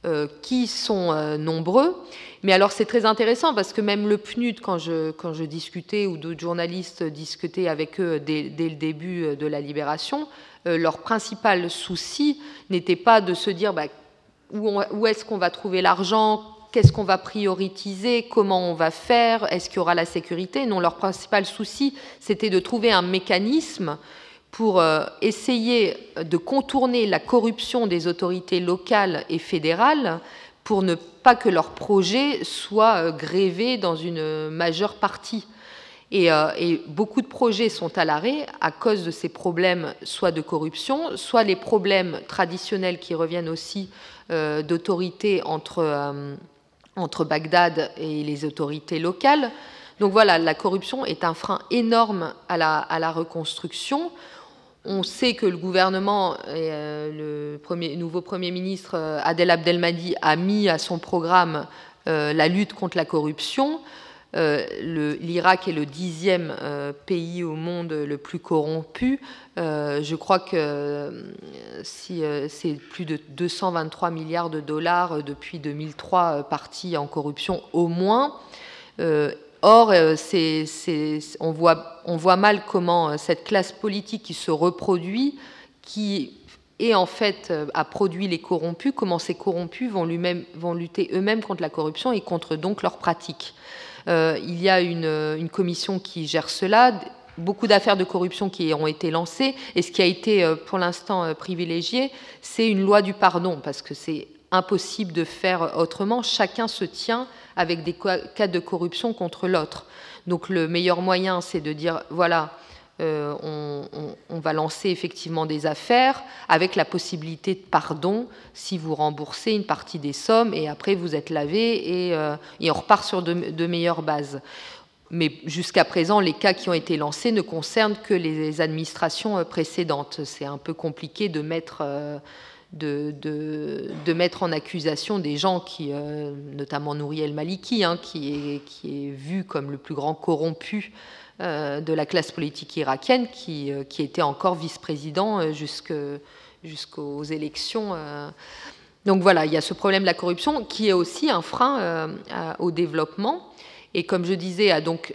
euh, qui sont euh, nombreux. Mais alors c'est très intéressant parce que même le P N U D, quand je, quand je discutais ou d'autres journalistes discutaient avec eux dès, dès le début de la Libération, euh, leur principal souci n'était pas de se dire bah, où, on, où est-ce qu'on va trouver l'argent, qu'est-ce qu'on va prioriser, comment on va faire, est-ce qu'il y aura la sécurité. Non, leur principal souci, c'était de trouver un mécanisme pour euh, essayer de contourner la corruption des autorités locales et fédérales pour ne pas que leur projet soit euh, grévé dans une majeure partie. Et, euh, et beaucoup de projets sont à l'arrêt à cause de ces problèmes, soit de corruption, soit les problèmes traditionnels qui reviennent aussi euh, d'autorité entre, euh, entre Bagdad et les autorités locales. Donc voilà, la corruption est un frein énorme à la, à la reconstruction. On sait que le gouvernement, et euh, le premier, nouveau Premier ministre euh, Adel Abdelmahdi a mis à son programme euh, la lutte contre la corruption. Euh, le, L'Irak est le dixième euh, pays au monde le plus corrompu. Euh, je crois que euh, si, euh, c'est plus de deux cent vingt-trois milliards de dollars euh, depuis deux mille trois euh, partis en corruption au moins. Euh, Or, c'est, c'est, on, voit, on voit mal comment cette classe politique qui se reproduit, qui est en fait a produit les corrompus, comment ces corrompus vont, lui-même, vont lutter eux-mêmes contre la corruption et contre donc leurs pratiques. Euh, il y a une, une commission qui gère cela, beaucoup d'affaires de corruption qui ont été lancées, et ce qui a été pour l'instant privilégié, c'est une loi du pardon, parce que c'est impossible de faire autrement. Chacun se tient avec des cas de corruption contre l'autre. Donc le meilleur moyen, c'est de dire, voilà, euh, on, on, on va lancer effectivement des affaires avec la possibilité de pardon si vous remboursez une partie des sommes et après vous êtes lavé et, euh, et on repart sur de, de meilleures bases. Mais jusqu'à présent, les cas qui ont été lancés ne concernent que les administrations précédentes. C'est un peu compliqué de mettre... Euh, De, de, de mettre en accusation des gens qui, euh, notamment Nouri el-Maliki, hein, qui, est, qui est vu comme le plus grand corrompu euh, de la classe politique irakienne, qui, euh, qui était encore vice-président euh, jusque, jusqu'aux élections. Euh. Donc voilà, il y a ce problème de la corruption qui est aussi un frein euh, à, au développement. Et comme je disais, à donc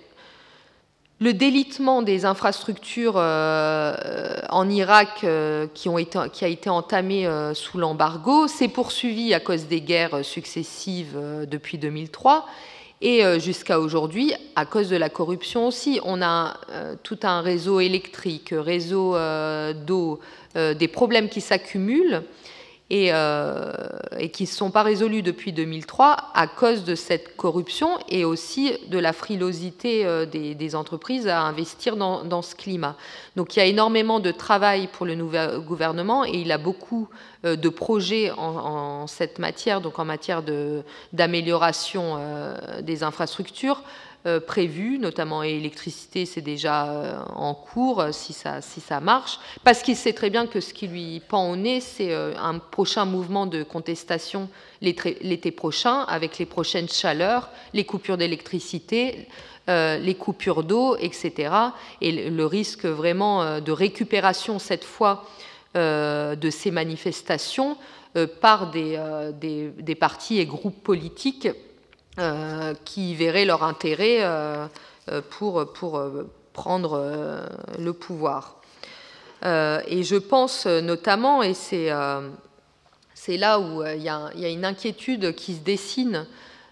le délitement des infrastructures euh, en Irak euh, qui, ont été, qui a été entamé euh, sous l'embargo s'est poursuivi à cause des guerres successives euh, depuis deux mille trois et euh, jusqu'à aujourd'hui à cause de la corruption aussi. On a euh, tout un réseau électrique, réseau euh, d'eau, euh, des problèmes qui s'accumulent et, euh, et qui ne sont pas résolus depuis deux mille trois à cause de cette corruption et aussi de la frilosité euh, des, des entreprises à investir dans, dans ce climat. Donc il y a énormément de travail pour le nouveau gouvernement et il a beaucoup euh, de projets en, en cette matière, donc en matière de, d'amélioration euh, des infrastructures euh, prévues, notamment l'électricité, c'est déjà euh, en cours si ça, si ça marche, parce qu'il sait très bien que ce qui lui pend au nez, c'est euh, un prochain mouvement de contestation l'été, l'été prochain, avec les prochaines chaleurs, les coupures d'électricité, euh, les coupures d'eau, et cetera. Et le, le risque vraiment euh, de récupération, cette fois, euh, de ces manifestations euh, par des, euh, des, des partis et groupes politiques Euh, qui verraient leur intérêt euh, pour, pour euh, prendre euh, le pouvoir. Euh, et je pense notamment, et c'est, euh, c'est là où il y, y a une inquiétude qui se dessine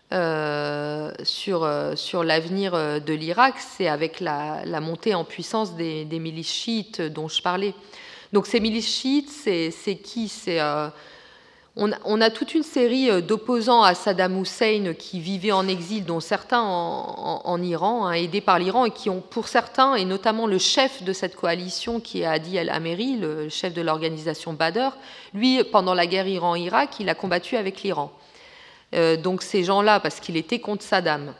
euh, sur, sur l'avenir de l'Irak, c'est avec la, la montée en puissance des, des milices chiites dont je parlais. Donc ces milices chiites, c'est, c'est qui c'est, euh, On a, on a toute une série d'opposants à Saddam Hussein qui vivaient en exil, dont certains en, en, en Iran, hein, aidés par l'Iran, et qui ont, pour certains, et notamment le chef de cette coalition, qui est Hadi el-Ameri, le chef de l'organisation Badr, lui, pendant la guerre Iran-Irak, il a combattu avec l'Iran. Euh, donc ces gens-là, parce qu'il était contre Saddam,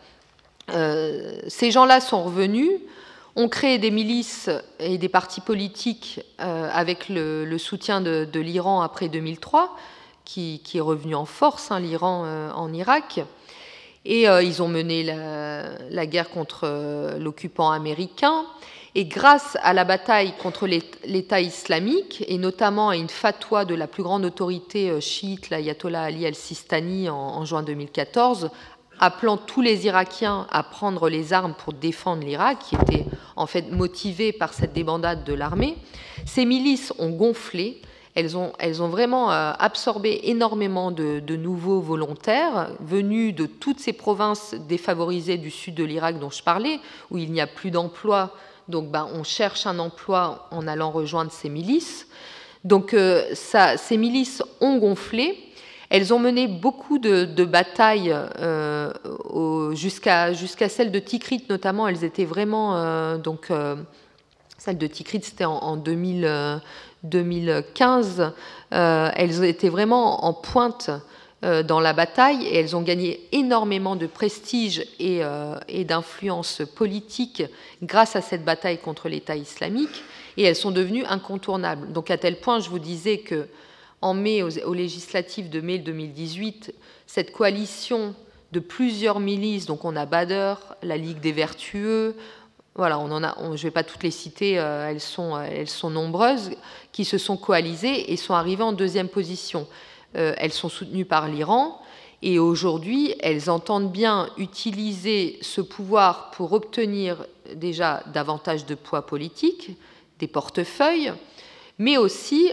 euh, ces gens-là sont revenus, ont créé des milices et des partis politiques euh, avec le, le soutien de, de l'Iran après deux mille trois, Qui, qui est revenu en force, hein, l'Iran euh, en Irak. Et euh, ils ont mené la, la guerre contre euh, l'occupant américain. Et grâce à la bataille contre l'État islamique, et notamment à une fatwa de la plus grande autorité chiite, l'ayatollah Ali el-Sistani, en, en juin deux mille quatorze, appelant tous les Irakiens à prendre les armes pour défendre l'Irak, qui était en fait motivé par cette débandade de l'armée, ces milices ont gonflé. Elles ont, elles ont vraiment euh, absorbé énormément de, de nouveaux volontaires venus de toutes ces provinces défavorisées du sud de l'Irak dont je parlais, où il n'y a plus d'emploi. Donc ben, on cherche un emploi en allant rejoindre ces milices. Donc euh, ça, ces milices ont gonflé. Elles ont mené beaucoup de, de batailles euh, jusqu'à jusqu'à celle de Tikrit notamment. Elles étaient vraiment... Euh, donc, euh, celle de Tikrit, c'était en, en deux mille, euh, deux mille quinze. Euh, elles étaient vraiment en pointe euh, dans la bataille et elles ont gagné énormément de prestige et, euh, et d'influence politique grâce à cette bataille contre l'État islamique. Et elles sont devenues incontournables. Donc à tel point, je vous disais que en mai, aux, aux législatives de mai deux mille dix-huit, cette coalition de plusieurs milices, donc on a Badr, la Ligue des Vertueux, voilà, on en a, on, je ne vais pas toutes les citer, euh, elles, sont, elles sont nombreuses, qui se sont coalisées et sont arrivées en deuxième position. Euh, elles sont soutenues par l'Iran et aujourd'hui, elles entendent bien utiliser ce pouvoir pour obtenir déjà davantage de poids politique, des portefeuilles, mais aussi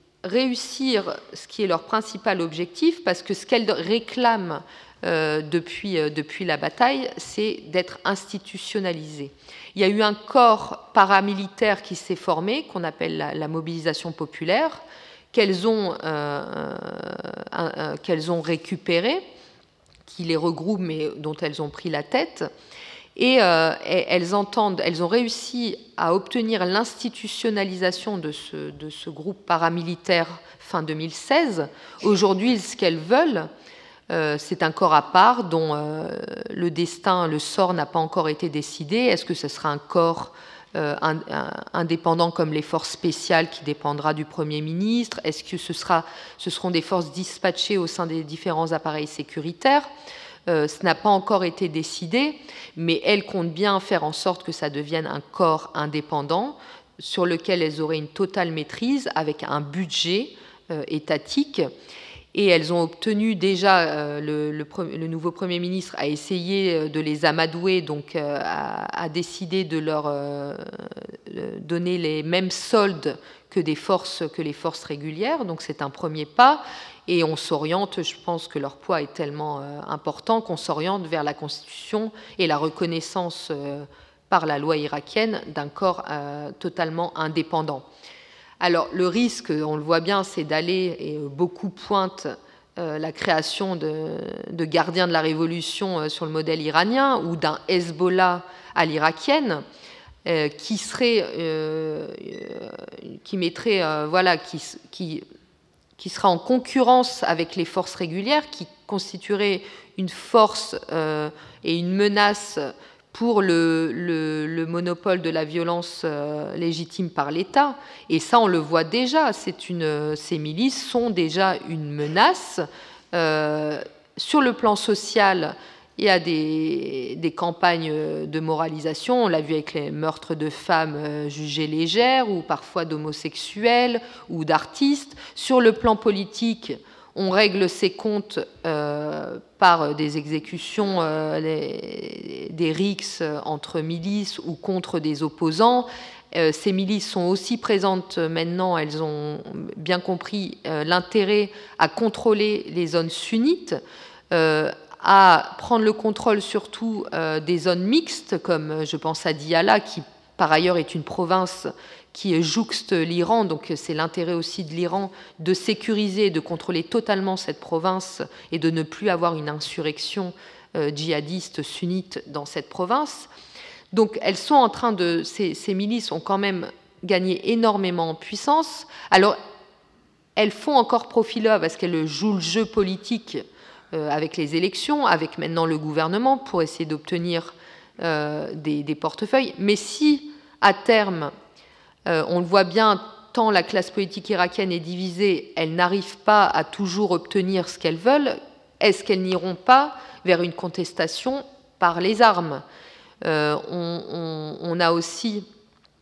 réussir ce qui est leur principal objectif, parce que ce qu'elles réclament euh, depuis, euh, depuis la bataille, c'est d'être institutionnalisées. Il y a eu un corps paramilitaire qui s'est formé, qu'on appelle la, la mobilisation populaire, qu'elles ont, euh, un, un, qu'elles ont récupéré, qui les regroupe, mais dont elles ont pris la tête. Et, euh, et elles entendent, elles ont réussi à obtenir l'institutionnalisation de ce, de ce groupe paramilitaire fin deux mille seize. Aujourd'hui, ce qu'elles veulent, euh, c'est un corps à part dont euh, le destin, le sort n'a pas encore été décidé. Est-ce que ce sera un corps euh, un, un, indépendant comme les forces spéciales qui dépendra du Premier ministre? Est-ce que ce, sera, ce seront des forces dispatchées au sein des différents appareils sécuritaires? Euh, ce n'a pas encore été décidé, mais elles comptent bien faire en sorte que ça devienne un corps indépendant sur lequel elles auraient une totale maîtrise avec un budget euh, étatique. Et elles ont obtenu déjà, euh, le, le, le nouveau Premier ministre a essayé de les amadouer, donc euh, a, a décidé de leur euh, donner les mêmes soldes que, des forces, que les forces régulières, donc c'est un premier pas. Et on s'oriente, je pense que leur poids est tellement euh, important qu'on s'oriente vers la Constitution et la reconnaissance euh, par la loi irakienne d'un corps euh, totalement indépendant. Alors le risque, on le voit bien, c'est d'aller, et beaucoup pointent euh, la création de, de gardiens de la révolution euh, sur le modèle iranien ou d'un Hezbollah à l'irakienne, euh, qui serait, euh, qui mettrait, euh, voilà, qui, qui qui sera en concurrence avec les forces régulières, qui constituerait une force euh, et une menace pour le, le, le monopole de la violence euh, légitime par l'État. Et ça, on le voit déjà. C'est une, ces milices sont déjà une menace. Euh, sur le plan social, il y a des, des campagnes de moralisation. On l'a vu avec les meurtres de femmes jugées légères, ou parfois d'homosexuels ou d'artistes. Sur le plan politique, on règle ses comptes euh, par des exécutions, euh, les, des rixes entre milices ou contre des opposants. Euh, ces milices sont aussi présentes maintenant. Elles ont bien compris euh, l'intérêt à contrôler les zones sunnites, euh, à prendre le contrôle surtout euh, des zones mixtes, comme je pense à Diyala, qui par ailleurs est une province qui jouxte l'Iran, donc c'est l'intérêt aussi de l'Iran de sécuriser, de contrôler totalement cette province et de ne plus avoir une insurrection euh, djihadiste sunnite dans cette province. Donc elles sont en train de... Ces, ces milices ont quand même gagné énormément en puissance. Alors elles font encore profit là parce qu'elles jouent le jeu politique euh, avec les élections, avec maintenant le gouvernement pour essayer d'obtenir euh, des, des portefeuilles. Mais si à terme, euh, on le voit bien, tant la classe politique irakienne est divisée, elles n'arrivent pas à toujours obtenir ce qu'elles veulent, est-ce qu'elles n'iront pas vers une contestation par les armes ? Euh, on, on, on a aussi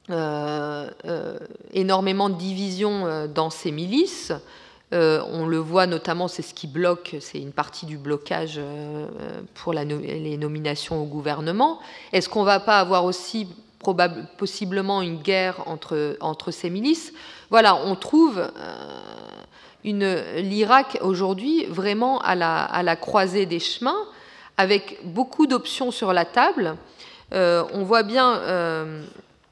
euh, euh, énormément de divisions euh, dans ces milices. Euh, on le voit notamment, c'est ce qui bloque, c'est une partie du blocage euh, pour la no- les nominations au gouvernement. Est-ce qu'on ne va pas avoir aussi probable, possiblement une guerre entre, entre ces milices? Voilà, on trouve euh, une, l'Irak aujourd'hui vraiment à la, à la croisée des chemins, avec beaucoup d'options sur la table. Euh, on voit bien, euh,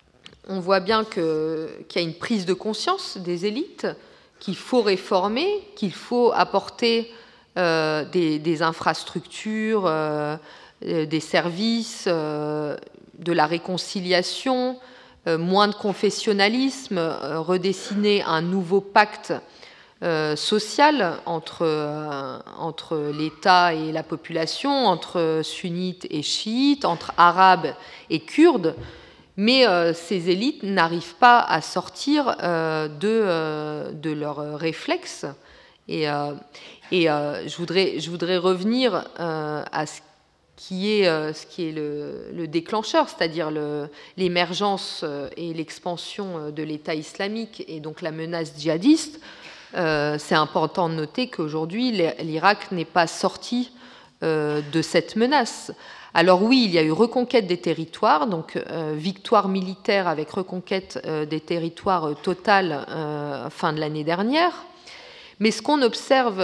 on voit bien que, qu'il y a une prise de conscience des élites, qu'il faut réformer, qu'il faut apporter euh, des, des infrastructures, euh, des services, euh, de la réconciliation, euh, moins de confessionnalisme, euh, redessiner un nouveau pacte euh, social entre, euh, entre l'État et la population, entre sunnites et chiites, entre arabes et kurdes. Mais euh, ces élites n'arrivent pas à sortir euh, de, euh, de leurs réflexes. Et, euh, et euh, je, voudrais, je voudrais revenir euh, à ce qui est, euh, ce qui est le, le déclencheur, c'est-à-dire le, l'émergence et l'expansion de l'État islamique et donc la menace djihadiste. Euh, c'est important de noter qu'aujourd'hui, l'Irak n'est pas sorti euh, de cette menace. Alors oui, il y a eu reconquête des territoires, donc euh, victoire militaire avec reconquête euh, des territoires euh, totale euh, fin de l'année dernière. Mais ce qu'on observe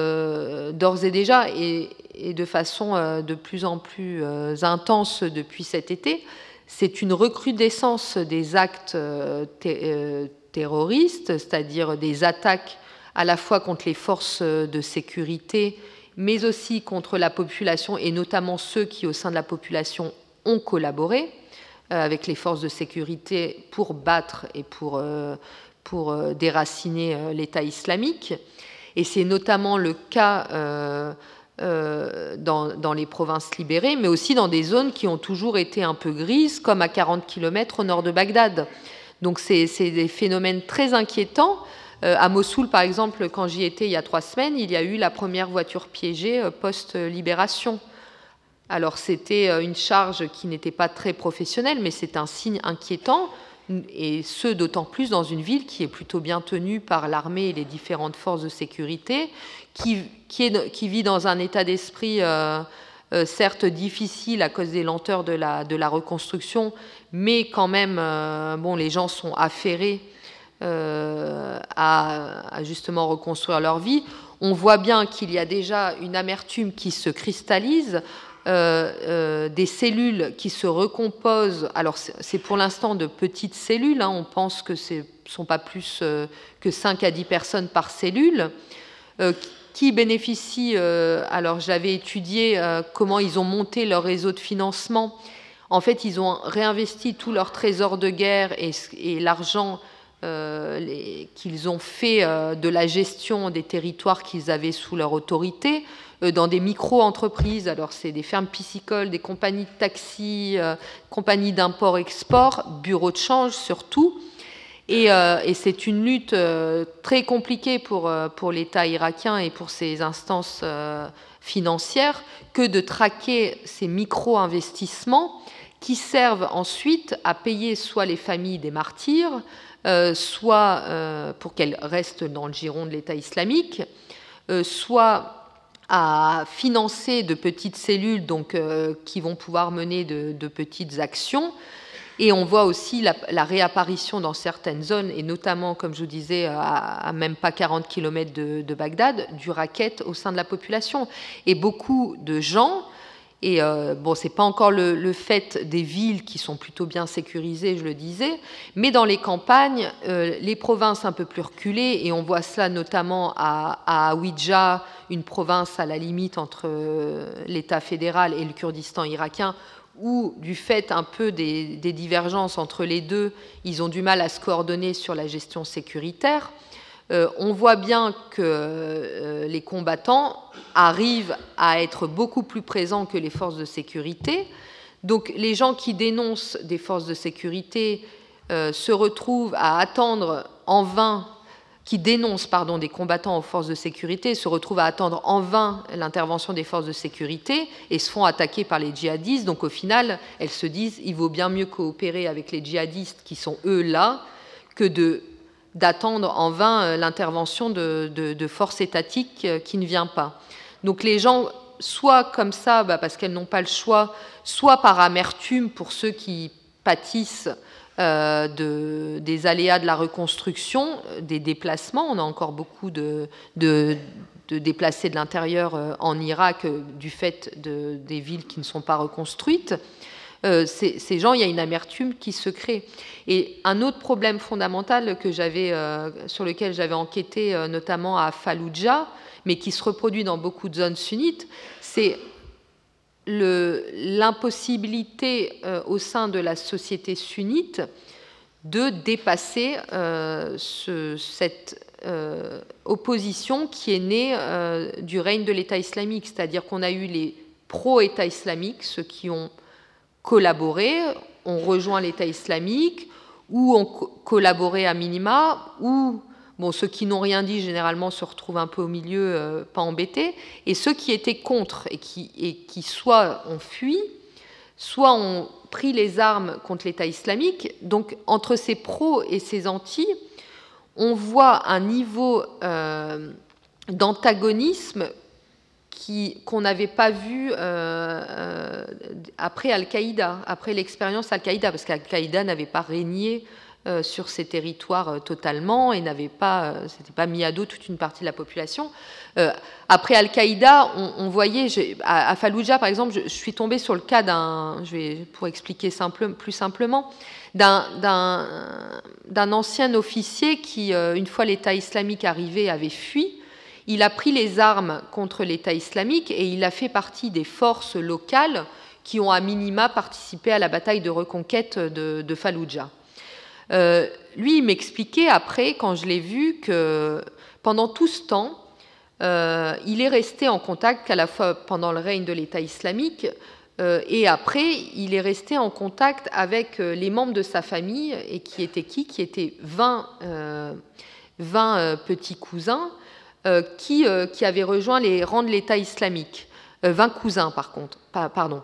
euh, d'ores et déjà, et, et de façon euh, de plus en plus euh, intense depuis cet été, c'est une recrudescence des actes euh, té- euh, terroristes, c'est-à-dire des attaques à la fois contre les forces de sécurité, mais aussi contre la population, et notamment ceux qui, au sein de la population, ont collaboré euh, avec les forces de sécurité pour battre et pour, euh, pour euh, déraciner euh, l'État islamique. Et c'est notamment le cas euh, euh, dans, dans les provinces libérées, mais aussi dans des zones qui ont toujours été un peu grises, comme à quarante kilomètres au nord de Bagdad. Donc c'est, c'est des phénomènes très inquiétants. Euh, à Mossoul, par exemple, quand j'y étais il y a trois semaines, il y a eu la première voiture piégée euh, post-libération. Alors c'était euh, une charge qui n'était pas très professionnelle, mais c'est un signe inquiétant, et ce d'autant plus dans une ville qui est plutôt bien tenue par l'armée et les différentes forces de sécurité, qui, qui, est, qui vit dans un état d'esprit euh, euh, certes difficile à cause des lenteurs de la, de la reconstruction, mais quand même, euh, bon, les gens sont affairés Euh, à, à justement reconstruire leur vie. On voit bien qu'il y a déjà une amertume qui se cristallise, euh, euh, des cellules qui se recomposent. Alors c'est, c'est pour l'instant de petites cellules, hein, on pense que ce ne sont pas plus euh, que cinq à dix personnes par cellule, euh, qui bénéficient, euh, alors j'avais étudié euh, comment ils ont monté leur réseau de financement. En fait, ils ont réinvesti tout leur trésor de guerre et, et l'argent Euh, les, qu'ils ont fait euh, de la gestion des territoires qu'ils avaient sous leur autorité euh, dans des micro-entreprises. Alors c'est des fermes piscicoles, des compagnies de taxis, euh, compagnies d'import-export, bureaux de change surtout. Et, euh, et c'est une lutte euh, très compliquée pour, euh, pour l'État irakien et pour ses instances euh, financières que de traquer ces micro-investissements qui servent ensuite à payer soit les familles des martyrs, Euh, soit euh, pour qu'elle reste dans le giron de l'État islamique, euh, soit à financer de petites cellules donc, euh, qui vont pouvoir mener de, de petites actions. Et on voit aussi la, la réapparition dans certaines zones, et notamment, comme je vous disais, à, à même pas quarante kilomètres de, de Bagdad, du racket au sein de la population. Et beaucoup de gens... Et euh, bon, c'est pas encore le, le fait des villes qui sont plutôt bien sécurisées, je le disais, mais dans les campagnes, euh, les provinces un peu plus reculées, et on voit cela notamment à, à Hawija, une province à la limite entre euh, l'État fédéral et le Kurdistan irakien, où du fait un peu des, des divergences entre les deux, ils ont du mal à se coordonner sur la gestion sécuritaire. Euh, on voit bien que euh, les combattants arrivent à être beaucoup plus présents que les forces de sécurité. Donc les gens qui dénoncent des forces de sécurité euh, se retrouvent à attendre en vain qui dénoncent pardon, des combattants aux forces de sécurité se retrouvent à attendre en vain l'intervention des forces de sécurité et se font attaquer par les djihadistes. Donc au final, elles se disent il vaut bien mieux coopérer avec les djihadistes qui sont eux là que de, d'attendre en vain l'intervention de, de, de forces étatiques qui ne vient pas. Donc les gens, soit comme ça, bah parce qu'elles n'ont pas le choix, soit par amertume pour ceux qui pâtissent Euh, de, des aléas de la reconstruction, des déplacements. On a encore beaucoup de, de, de déplacés de l'intérieur euh, en Irak euh, du fait de, des villes qui ne sont pas reconstruites. Euh, ces, ces gens, il y a une amertume qui se crée. Et un autre problème fondamental que j'avais, euh, sur lequel j'avais enquêté, euh, notamment à Falloujah, mais qui se reproduit dans beaucoup de zones sunnites, c'est l'impossibilité euh, au sein de la société sunnite de dépasser euh, ce, cette euh, opposition qui est née euh, du règne de l'État islamique, c'est-à-dire qu'on a eu les pro-État islamique, ceux qui ont collaboré, ont rejoint l'État islamique, ou ont co collaboré à minima, ou bon, ceux qui n'ont rien dit, généralement, se retrouvent un peu au milieu, euh, pas embêtés. Et ceux qui étaient contre et qui, et qui soit ont fui, soit ont pris les armes contre l'État islamique. Donc, entre ces pros et ces antis, on voit un niveau euh, d'antagonisme qu'on n'avait pas vu euh, euh, après Al-Qaïda, après l'expérience Al-Qaïda, parce qu'Al-Qaïda n'avait pas régné Euh, sur ces territoires euh, totalement et n'avait pas, euh, c'était pas mis à dos toute une partie de la population. Euh, après Al-Qaïda, on, on voyait, à, à Falloujah par exemple, je, je suis tombée sur le cas d'un, je vais pour expliquer simple, plus simplement, d'un, d'un, d'un ancien officier qui, euh, une fois l'État islamique arrivé, avait fui. Il a pris les armes contre l'État islamique et il a fait partie des forces locales qui ont à minima participé à la bataille de reconquête de, de Falloujah. Euh, lui, il m'expliquait après, quand je l'ai vu, que pendant tout ce temps, euh, il est resté en contact qu'à la fois pendant le règne de l'État islamique euh, et après, il est resté en contact avec euh, les membres de sa famille, et qui étaient qui Qui étaient vingt, euh, vingt euh, petits cousins euh, qui, euh, qui avaient rejoint les rangs de l'État islamique. Euh, vingt cousins, par contre, pas, pardon.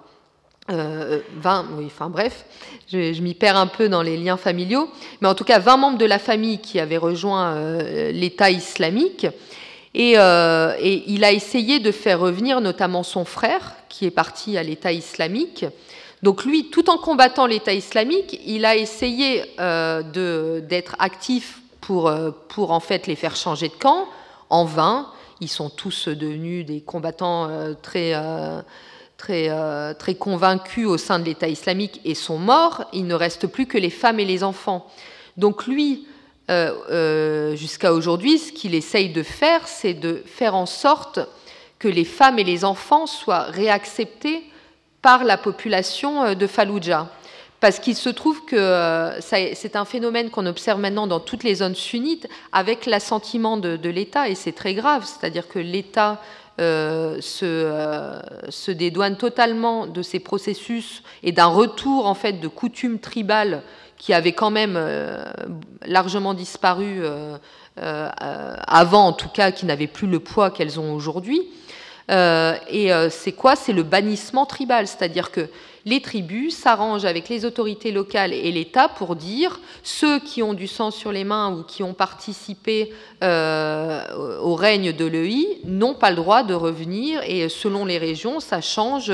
Euh, vingt, oui, enfin bref, je, je m'y perds un peu dans les liens familiaux, mais en tout cas vingt membres de la famille qui avaient rejoint euh, l'État islamique, et, euh, et il a essayé de faire revenir notamment son frère qui est parti à l'État islamique. Donc lui, tout en combattant l'État islamique, il a essayé euh, de, d'être actif pour, pour en fait les faire changer de camp, en vain. Ils sont tous devenus des combattants euh, très... Euh, Très, euh, très convaincus au sein de l'État islamique et sont morts. Il ne reste plus que les femmes et les enfants. Donc lui, euh, euh, jusqu'à aujourd'hui, ce qu'il essaye de faire, c'est de faire en sorte que les femmes et les enfants soient réacceptés par la population de Falloujah. Parce qu'il se trouve que euh, ça, c'est un phénomène qu'on observe maintenant dans toutes les zones sunnites, avec l'assentiment de, de l'État, et c'est très grave, c'est-à-dire que l'État Euh, se, euh, se dédouane totalement de ces processus et d'un retour en fait de coutumes tribales qui avaient quand même euh, largement disparu euh, euh, avant, en tout cas, qui n'avaient plus le poids qu'elles ont aujourd'hui. Euh, et euh, c'est quoi? C'est le bannissement tribal, c'est-à-dire que les tribus s'arrangent avec les autorités locales et l'État pour dire ceux qui ont du sang sur les mains ou qui ont participé euh, au règne de l'E I n'ont pas le droit de revenir, et selon les régions, ça change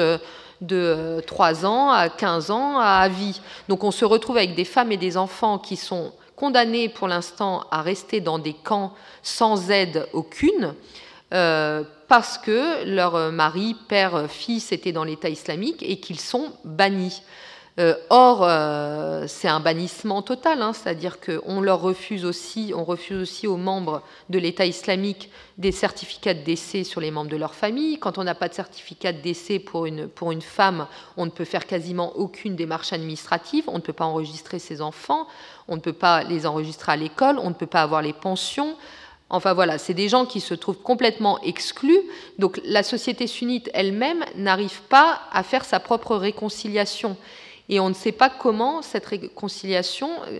de trois ans à quinze ans à vie. Donc on se retrouve avec des femmes et des enfants qui sont condamnés pour l'instant à rester dans des camps sans aide aucune, euh, parce que leur mari, père, fils étaient dans l'État islamique et qu'ils sont bannis. Euh, or, euh, c'est un bannissement total, hein, c'est-à-dire qu'on leur refuse aussi, on refuse aussi aux membres de l'État islamique des certificats de décès sur les membres de leur famille. Quand on n'a pas de certificat de décès pour une, pour une femme, on ne peut faire quasiment aucune démarche administrative, on ne peut pas enregistrer ses enfants, on ne peut pas les enregistrer à l'école, on ne peut pas avoir les pensions. Enfin voilà, c'est des gens qui se trouvent complètement exclus. Donc la société sunnite elle-même n'arrive pas à faire sa propre réconciliation. Et on ne sait pas comment cette réconciliation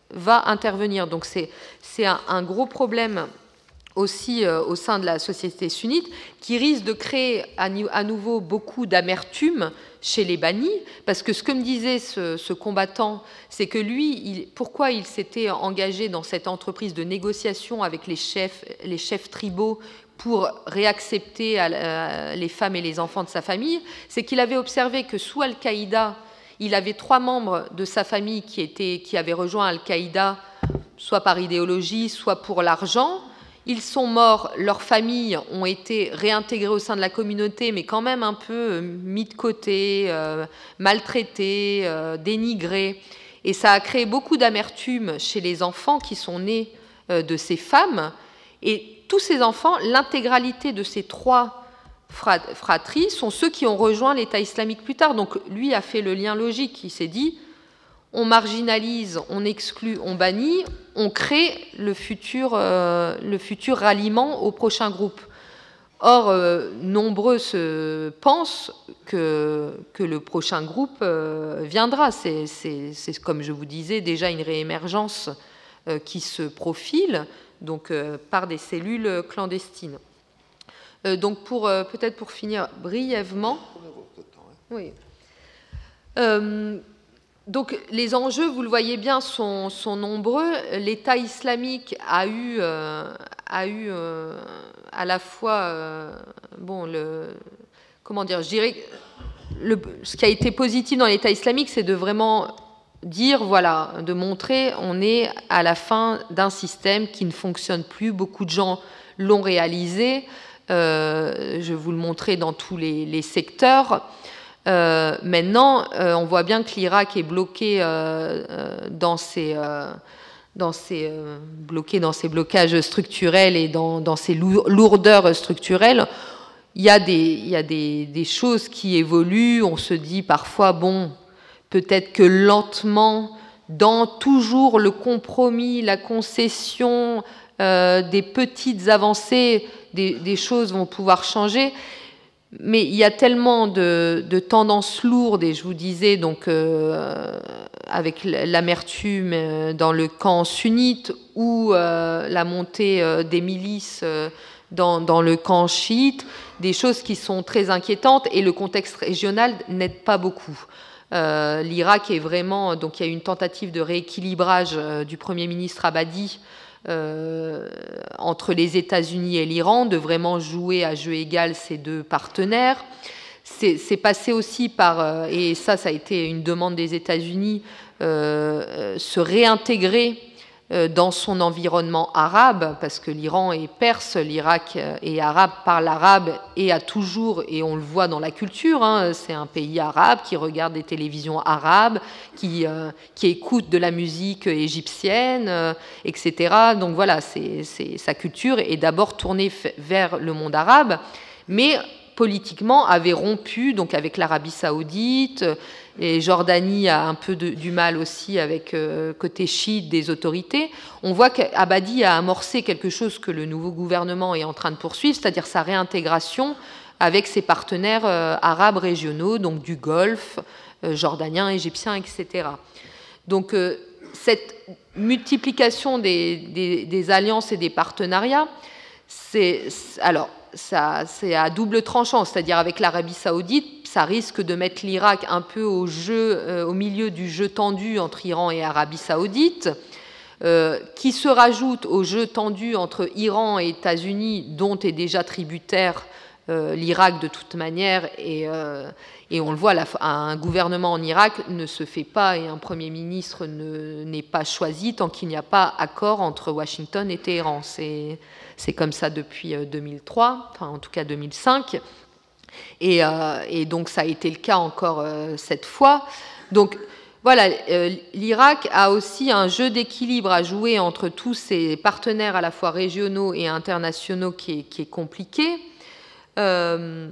va intervenir. Donc c'est, c'est un, un gros problème aussi euh, au sein de la société sunnite, qui risque de créer à, à nouveau beaucoup d'amertume chez les bannis, parce que ce que me disait ce, ce combattant, c'est que lui, il, pourquoi il s'était engagé dans cette entreprise de négociation avec les chefs, les chefs tribaux pour réaccepter à la, les femmes et les enfants de sa famille, c'est qu'il avait observé que sous Al-Qaïda, il avait trois membres de sa famille qui, étaient, qui avaient rejoint Al-Qaïda, soit par idéologie, soit pour l'argent. Ils sont morts, leurs familles ont été réintégrées au sein de la communauté, mais quand même un peu mis de côté, euh, maltraités, euh, dénigrés. Et ça a créé beaucoup d'amertume chez les enfants qui sont nés euh, de ces femmes. Et tous ces enfants, l'intégralité de ces trois fratries, sont ceux qui ont rejoint l'État islamique plus tard. Donc lui a fait le lien logique, il s'est dit... on marginalise, on exclut, on bannit, on crée le futur, euh, le futur ralliement au prochain groupe. Or, euh, nombreux se pensent que, que le prochain groupe euh, viendra. C'est, c'est, c'est, comme je vous disais, déjà une réémergence euh, qui se profile, donc euh, par des cellules clandestines. Euh, donc, pour, euh, peut-être pour finir brièvement... Oui. Euh, Donc les enjeux, vous le voyez bien, sont, sont nombreux. L'État islamique a eu, euh, a eu euh, à la fois, euh, bon, le, comment dire, je dirais, le, ce qui a été positif dans l'État islamique, c'est de vraiment dire, voilà, de montrer, on est à la fin d'un système qui ne fonctionne plus. Beaucoup de gens l'ont réalisé. Euh, je vais vous le montrer dans tous les, les secteurs. Euh, maintenant, euh, on voit bien que l'Irak est bloqué euh, euh, dans ses, euh, dans ses, euh, bloqué dans ses blocages structurels et dans, dans ses lourdeurs structurelles. Il y a, des, il y a des, des choses qui évoluent. On se dit parfois, bon, peut-être que lentement, dans toujours le compromis, la concession, euh, des petites avancées, des, des choses vont pouvoir changer. Mais il y a tellement de, de tendances lourdes, et je vous disais, donc, euh, avec l'amertume dans le camp sunnite ou euh, la montée euh, des milices euh, dans, dans le camp chiite, des choses qui sont très inquiétantes, et le contexte régional n'aide pas beaucoup. Euh, L'Irak est vraiment... Donc, il y a eu une tentative de rééquilibrage euh, du Premier ministre Abadi Euh, entre les États-Unis et l'Iran, de vraiment jouer à jeu égal ces deux partenaires. C'est, c'est passé aussi par, euh, et ça, ça a été une demande des États-Unis, euh, se réintégrer euh, dans son environnement arabe, parce que l'Iran est perse, l'Irak est arabe, parle arabe et a toujours, et on le voit dans la culture, hein, c'est un pays arabe qui regarde des télévisions arabes, qui, euh, qui écoute de la musique égyptienne, euh, et cetera. Donc voilà, c'est, c'est, sa culture est d'abord tournée vers le monde arabe, mais politiquement avait rompu donc avec l'Arabie saoudite, et Jordanie a un peu de, du mal aussi avec euh, côté chiite des autorités. On voit qu'Abadi a amorcé quelque chose que le nouveau gouvernement est en train de poursuivre, c'est-à-dire sa réintégration avec ses partenaires euh, arabes régionaux, donc du Golfe, euh, jordanien, égyptien, et cetera. Donc euh, cette multiplication des, des, des alliances et des partenariats, c'est, alors ça, c'est à double tranchant, c'est-à-dire avec l'Arabie saoudite, ça risque de mettre l'Irak un peu au, jeu, euh, au milieu du jeu tendu entre Iran et Arabie saoudite, euh, qui se rajoute au jeu tendu entre Iran et États-Unis, dont est déjà tributaire euh, l'Irak de toute manière, et, euh, et on le voit, la, un gouvernement en Irak ne se fait pas et un Premier ministre ne, n'est pas choisi tant qu'il n'y a pas accord entre Washington et Téhéran. C'est, c'est comme ça depuis deux mille trois, enfin en tout cas deux mille cinq. Et, euh, et donc ça a été le cas encore euh, cette fois. Donc voilà, euh, l'Irak a aussi un jeu d'équilibre à jouer entre tous ses partenaires à la fois régionaux et internationaux qui est, qui est compliqué. Euh,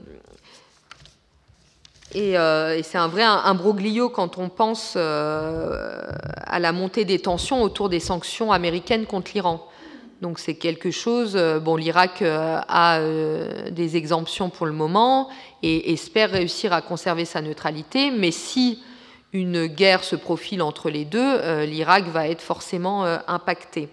et, euh, et c'est un vrai imbroglio quand on pense euh, à la montée des tensions autour des sanctions américaines contre l'Iran. Donc c'est quelque chose, bon, l'Irak a des exemptions pour le moment et espère réussir à conserver sa neutralité, mais si une guerre se profile entre les deux, euh, l'Irak va être forcément euh, impacté.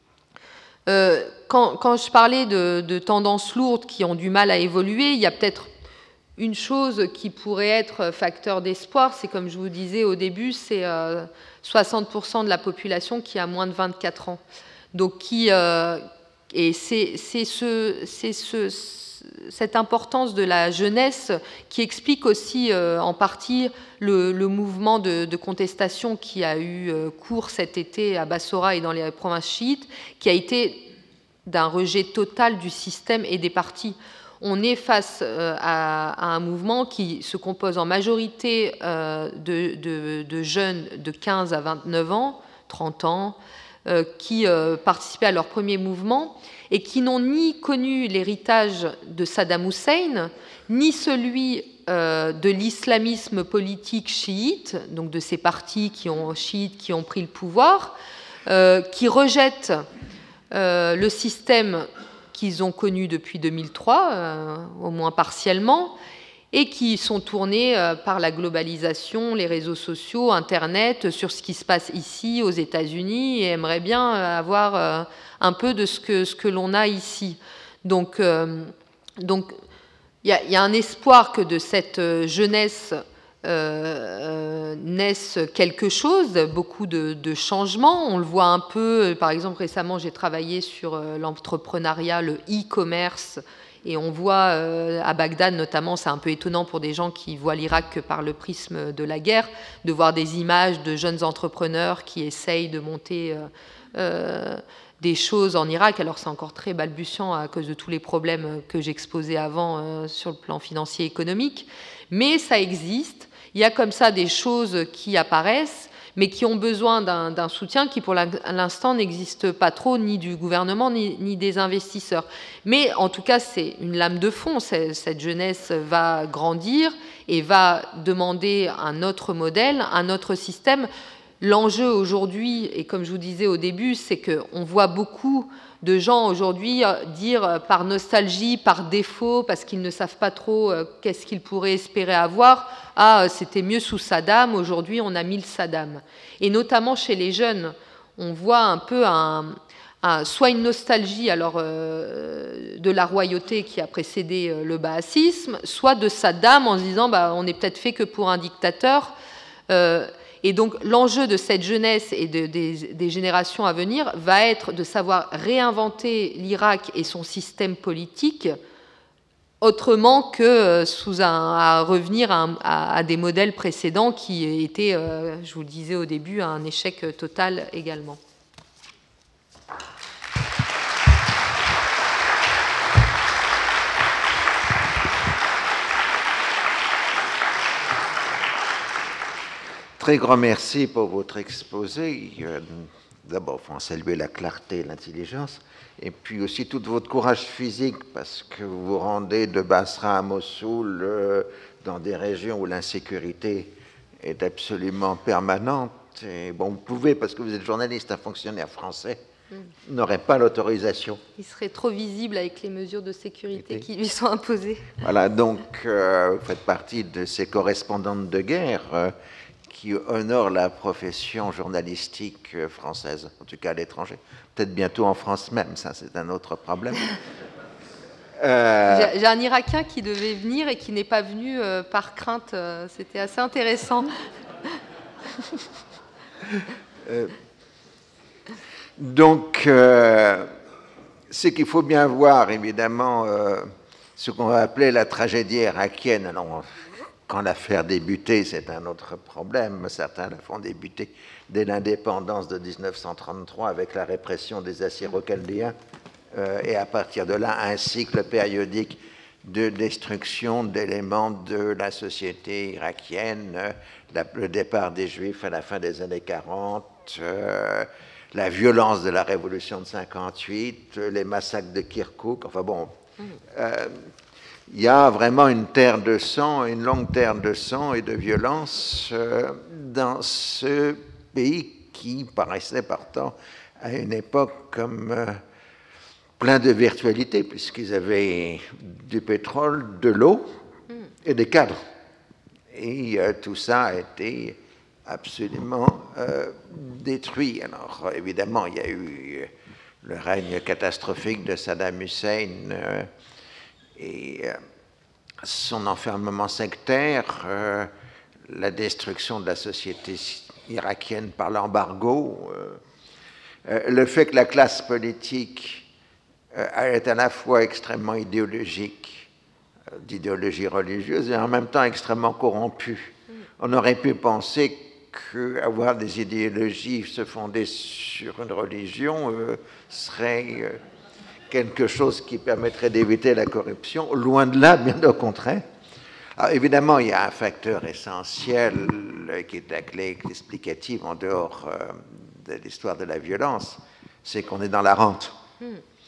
Euh, quand, quand je parlais de, de tendances lourdes qui ont du mal à évoluer, il y a peut-être une chose qui pourrait être facteur d'espoir, c'est comme je vous disais au début, c'est euh, soixante pour cent de la population qui a moins de vingt-quatre ans. Donc, qui, euh, et c'est, c'est, ce, c'est ce, cette importance de la jeunesse qui explique aussi euh, en partie le, le mouvement de, de contestation qui a eu euh, cours cet été à Bassora et dans les provinces chiites, qui a été d'un rejet total du système et des partis. On est face euh, à, à un mouvement qui se compose en majorité euh, de, de, de jeunes de quinze à vingt-neuf ans, trente ans, euh, qui euh, participaient à leur premier mouvement et qui n'ont ni connu l'héritage de Saddam Hussein, ni celui euh, de l'islamisme politique chiite, donc de ces partis qui ont, chiites qui ont pris le pouvoir, euh, qui rejettent euh, le système qu'ils ont connu depuis deux mille trois, euh, au moins partiellement, et qui sont tournés euh, par la globalisation, les réseaux sociaux, Internet, sur ce qui se passe ici, aux États-Unis, et aimeraient bien avoir euh, un peu de ce que, ce que l'on a ici. Donc, euh, donc il y, y a un espoir que de cette jeunesse Euh, naissent quelque chose, beaucoup de, de changements. On le voit un peu, par exemple, récemment, j'ai travaillé sur euh, l'entrepreneuriat, le e-commerce, et on voit euh, à Bagdad notamment, c'est un peu étonnant pour des gens qui voient l'Irak que par le prisme de la guerre, de voir des images de jeunes entrepreneurs qui essayent de monter euh, euh, des choses en Irak. Alors c'est encore très balbutiant à cause de tous les problèmes que j'exposais avant euh, sur le plan financier et économique, mais ça existe. Il y a comme ça des choses qui apparaissent, mais qui ont besoin d'un, d'un soutien qui, pour l'instant, n'existe pas trop, ni du gouvernement, ni, ni des investisseurs. Mais en tout cas, c'est une lame de fond. Cette jeunesse va grandir et va demander un autre modèle, un autre système. L'enjeu aujourd'hui, et comme je vous disais au début, c'est qu'on voit beaucoup de gens aujourd'hui dire par nostalgie, par défaut, parce qu'ils ne savent pas trop qu'est-ce qu'ils pourraient espérer avoir, ah, c'était mieux sous Saddam, aujourd'hui on a mille Saddam. Et notamment chez les jeunes, on voit un peu un, un, soit une nostalgie alors, euh, de la royauté qui a précédé le baasisme, soit de Saddam en se disant bah, on n'est peut-être fait que pour un dictateur. Euh, Et donc l'enjeu de cette jeunesse et de, des, des générations à venir va être de savoir réinventer l'Irak et son système politique autrement que sous un, à revenir à, à, à des modèles précédents qui étaient, euh, je vous le disais au début, un échec total également. Très grand merci pour votre exposé. D'abord, il faut en saluer la clarté et l'intelligence, et puis aussi tout votre courage physique, parce que vous vous rendez de Basra à Mossoul, euh, dans des régions où l'insécurité est absolument permanente. Et bon, vous pouvez, parce que vous êtes journaliste, un fonctionnaire français, mmh. n'aurait pas l'autorisation. Il serait trop visible avec les mesures de sécurité qui lui sont imposées. Voilà, donc euh, vous faites partie de ces correspondantes de guerre euh, qui honore la profession journalistique française, en tout cas à l'étranger. Peut-être bientôt en France même, ça c'est un autre problème. euh... J'ai, j'ai un Irakien qui devait venir et qui n'est pas venu euh, par crainte. Euh, c'était assez intéressant. euh... Donc, euh, c'est qu'il faut bien voir, évidemment, euh, ce qu'on va appeler la tragédie irakienne. Alors, quand l'affaire débutait, c'est un autre problème. Certains la font débuter dès l'indépendance de dix-neuf cent trente-trois avec la répression des Assyro-Chaldéens. Euh, et à partir de là, un cycle périodique de destruction d'éléments de la société irakienne, la, le départ des Juifs à la fin des années quarante, euh, la violence de la révolution de cinquante-huit, les massacres de Kirkouk. Enfin bon... Euh, il y a vraiment une terre de sang, une longue terre de sang et de violence euh, dans ce pays qui paraissait pourtant à une époque comme euh, plein de virtualité, puisqu'ils avaient du pétrole, de l'eau et des cadres. Et euh, tout ça a été absolument euh, détruit. Alors, évidemment, il y a eu le règne catastrophique de Saddam Hussein euh, et euh, son enfermement sectaire, euh, la destruction de la société irakienne par l'embargo, euh, euh, le fait que la classe politique euh, est à la fois extrêmement idéologique, euh, d'idéologie religieuse, et en même temps extrêmement corrompue. On aurait pu penser qu'avoir des idéologies se fonder sur une religion euh, serait euh, quelque chose qui permettrait d'éviter la corruption. Loin de là, bien au contraire. Alors, évidemment, il y a un facteur essentiel euh, qui est la clé explicative en dehors euh, de l'histoire de la violence, c'est qu'on est dans la rente. Mm.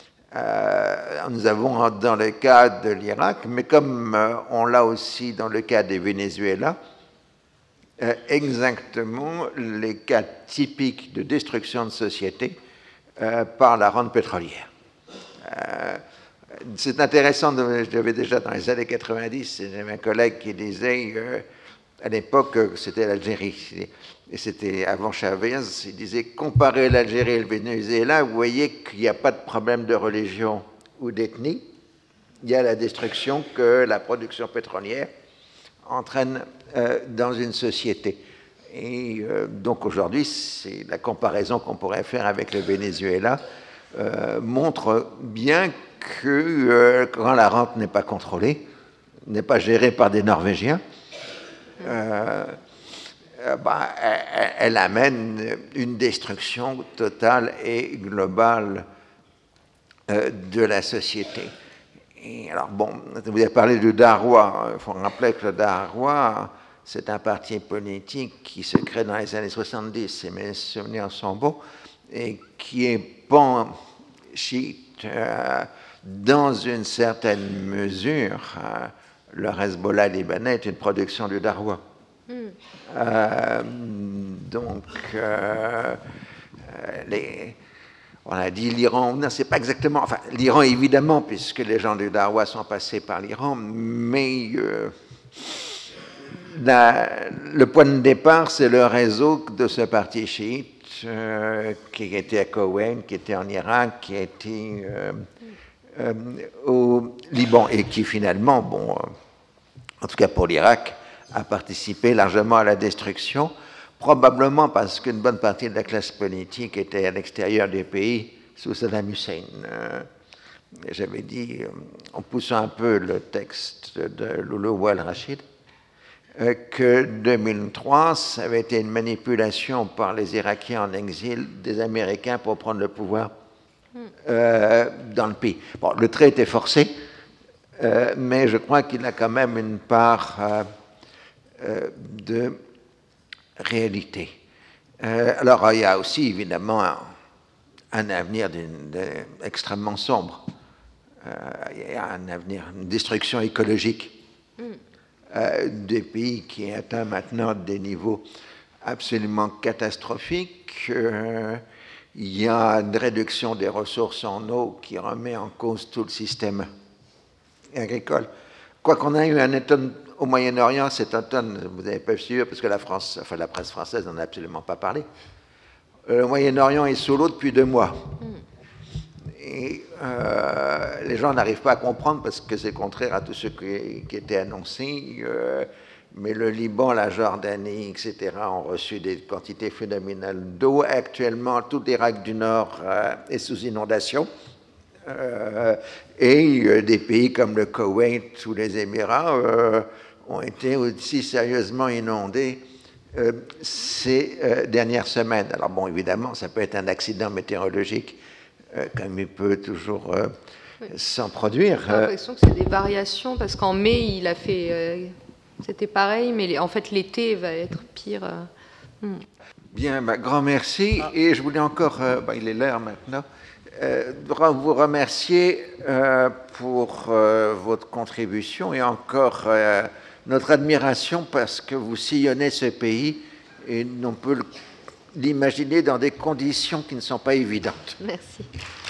Euh, nous avons dans le cas de l'Irak, mais comme euh, on l'a aussi dans le cas du Venezuela, Euh, exactement les cas typiques de destruction de société euh, par la rente pétrolière. Euh, c'est intéressant, de, j'avais déjà dans les années quatre-vingt-dix, j'avais un collègue qui disait, euh, à l'époque, c'était l'Algérie, et c'était avant Chavez, il disait, comparez l'Algérie et le Venezuela, vous voyez qu'il n'y a pas de problème de religion ou d'ethnie, il y a la destruction que la production pétrolière entraîne euh, dans une société. Et euh, donc aujourd'hui, c'est la comparaison qu'on pourrait faire avec le Venezuela euh, montre bien que euh, quand la rente n'est pas contrôlée, n'est pas gérée par des Norvégiens, euh, euh, bah, elle, elle amène une destruction totale et globale euh, de la société. Et alors, bon, vous avez parlé du Darwa. Il faut rappeler que le Darwa, c'est un parti politique qui se crée dans les années soixante-dix, si mes souvenirs sont bons, et qui est pan-chiite euh, dans une certaine mesure. Euh, le Hezbollah libanais est une production du Darwa. Mm. Euh, donc, euh, les... On a dit l'Iran, non, c'est pas exactement, enfin, l'Iran évidemment, puisque les gens du Darwa sont passés par l'Iran, mais euh, la, le point de départ, c'est le réseau de ce parti chiite euh, qui était à Koweït, qui était en Irak, qui était euh, euh, au Liban et qui finalement, bon, euh, en tout cas pour l'Irak, a participé largement à la destruction. Probablement parce qu'une bonne partie de la classe politique était à l'extérieur des pays sous Saddam Hussein. Euh, j'avais dit, en poussant un peu le texte de Loulou El-Rachid, euh, que deux mille trois, ça avait été une manipulation par les Irakiens en exil des Américains pour prendre le pouvoir euh, dans le pays. Bon, le trait était forcé, euh, mais je crois qu'il a quand même une part euh, euh, de réalité. Euh, alors, il y a aussi, évidemment, un, un avenir d'une, d'une, extrêmement sombre. Euh, il y a un avenir, une destruction écologique mm. euh, des pays qui atteint maintenant des niveaux absolument catastrophiques. Euh, il y a une réduction des ressources en eau qui remet en cause tout le système agricole. Quoi qu'on ait eu un étonnement au Moyen-Orient, cet automne, vous n'avez pas suivi, parce que la, France, enfin, la presse française n'en a absolument pas parlé. Le Moyen-Orient est sous l'eau depuis deux mois. Mm. Et euh, les gens n'arrivent pas à comprendre parce que c'est contraire à tout ce qui, qui était annoncé. Euh, mais le Liban, la Jordanie, et cetera ont reçu des quantités phénoménales d'eau. Actuellement, tout l'Irak du Nord euh, est sous inondation. Euh, et euh, des pays comme le Koweït ou les Émirats euh, ont été aussi sérieusement inondés euh, ces euh, dernières semaines. Alors bon, évidemment, ça peut être un accident météorologique, euh, comme il peut toujours euh, oui. s'en produire. J'ai l'impression que c'est des variations, parce qu'en mai, il a fait... Euh, c'était pareil, mais en fait, l'été va être pire. Euh. Hmm. Bien, bah, grand merci. Ah. Et je voulais encore... Euh, bah, il est l'heure maintenant. Euh, vous remercier euh, pour euh, votre contribution et encore euh, notre admiration parce que vous sillonnez ce pays et on peut l'imaginer dans des conditions qui ne sont pas évidentes. Merci.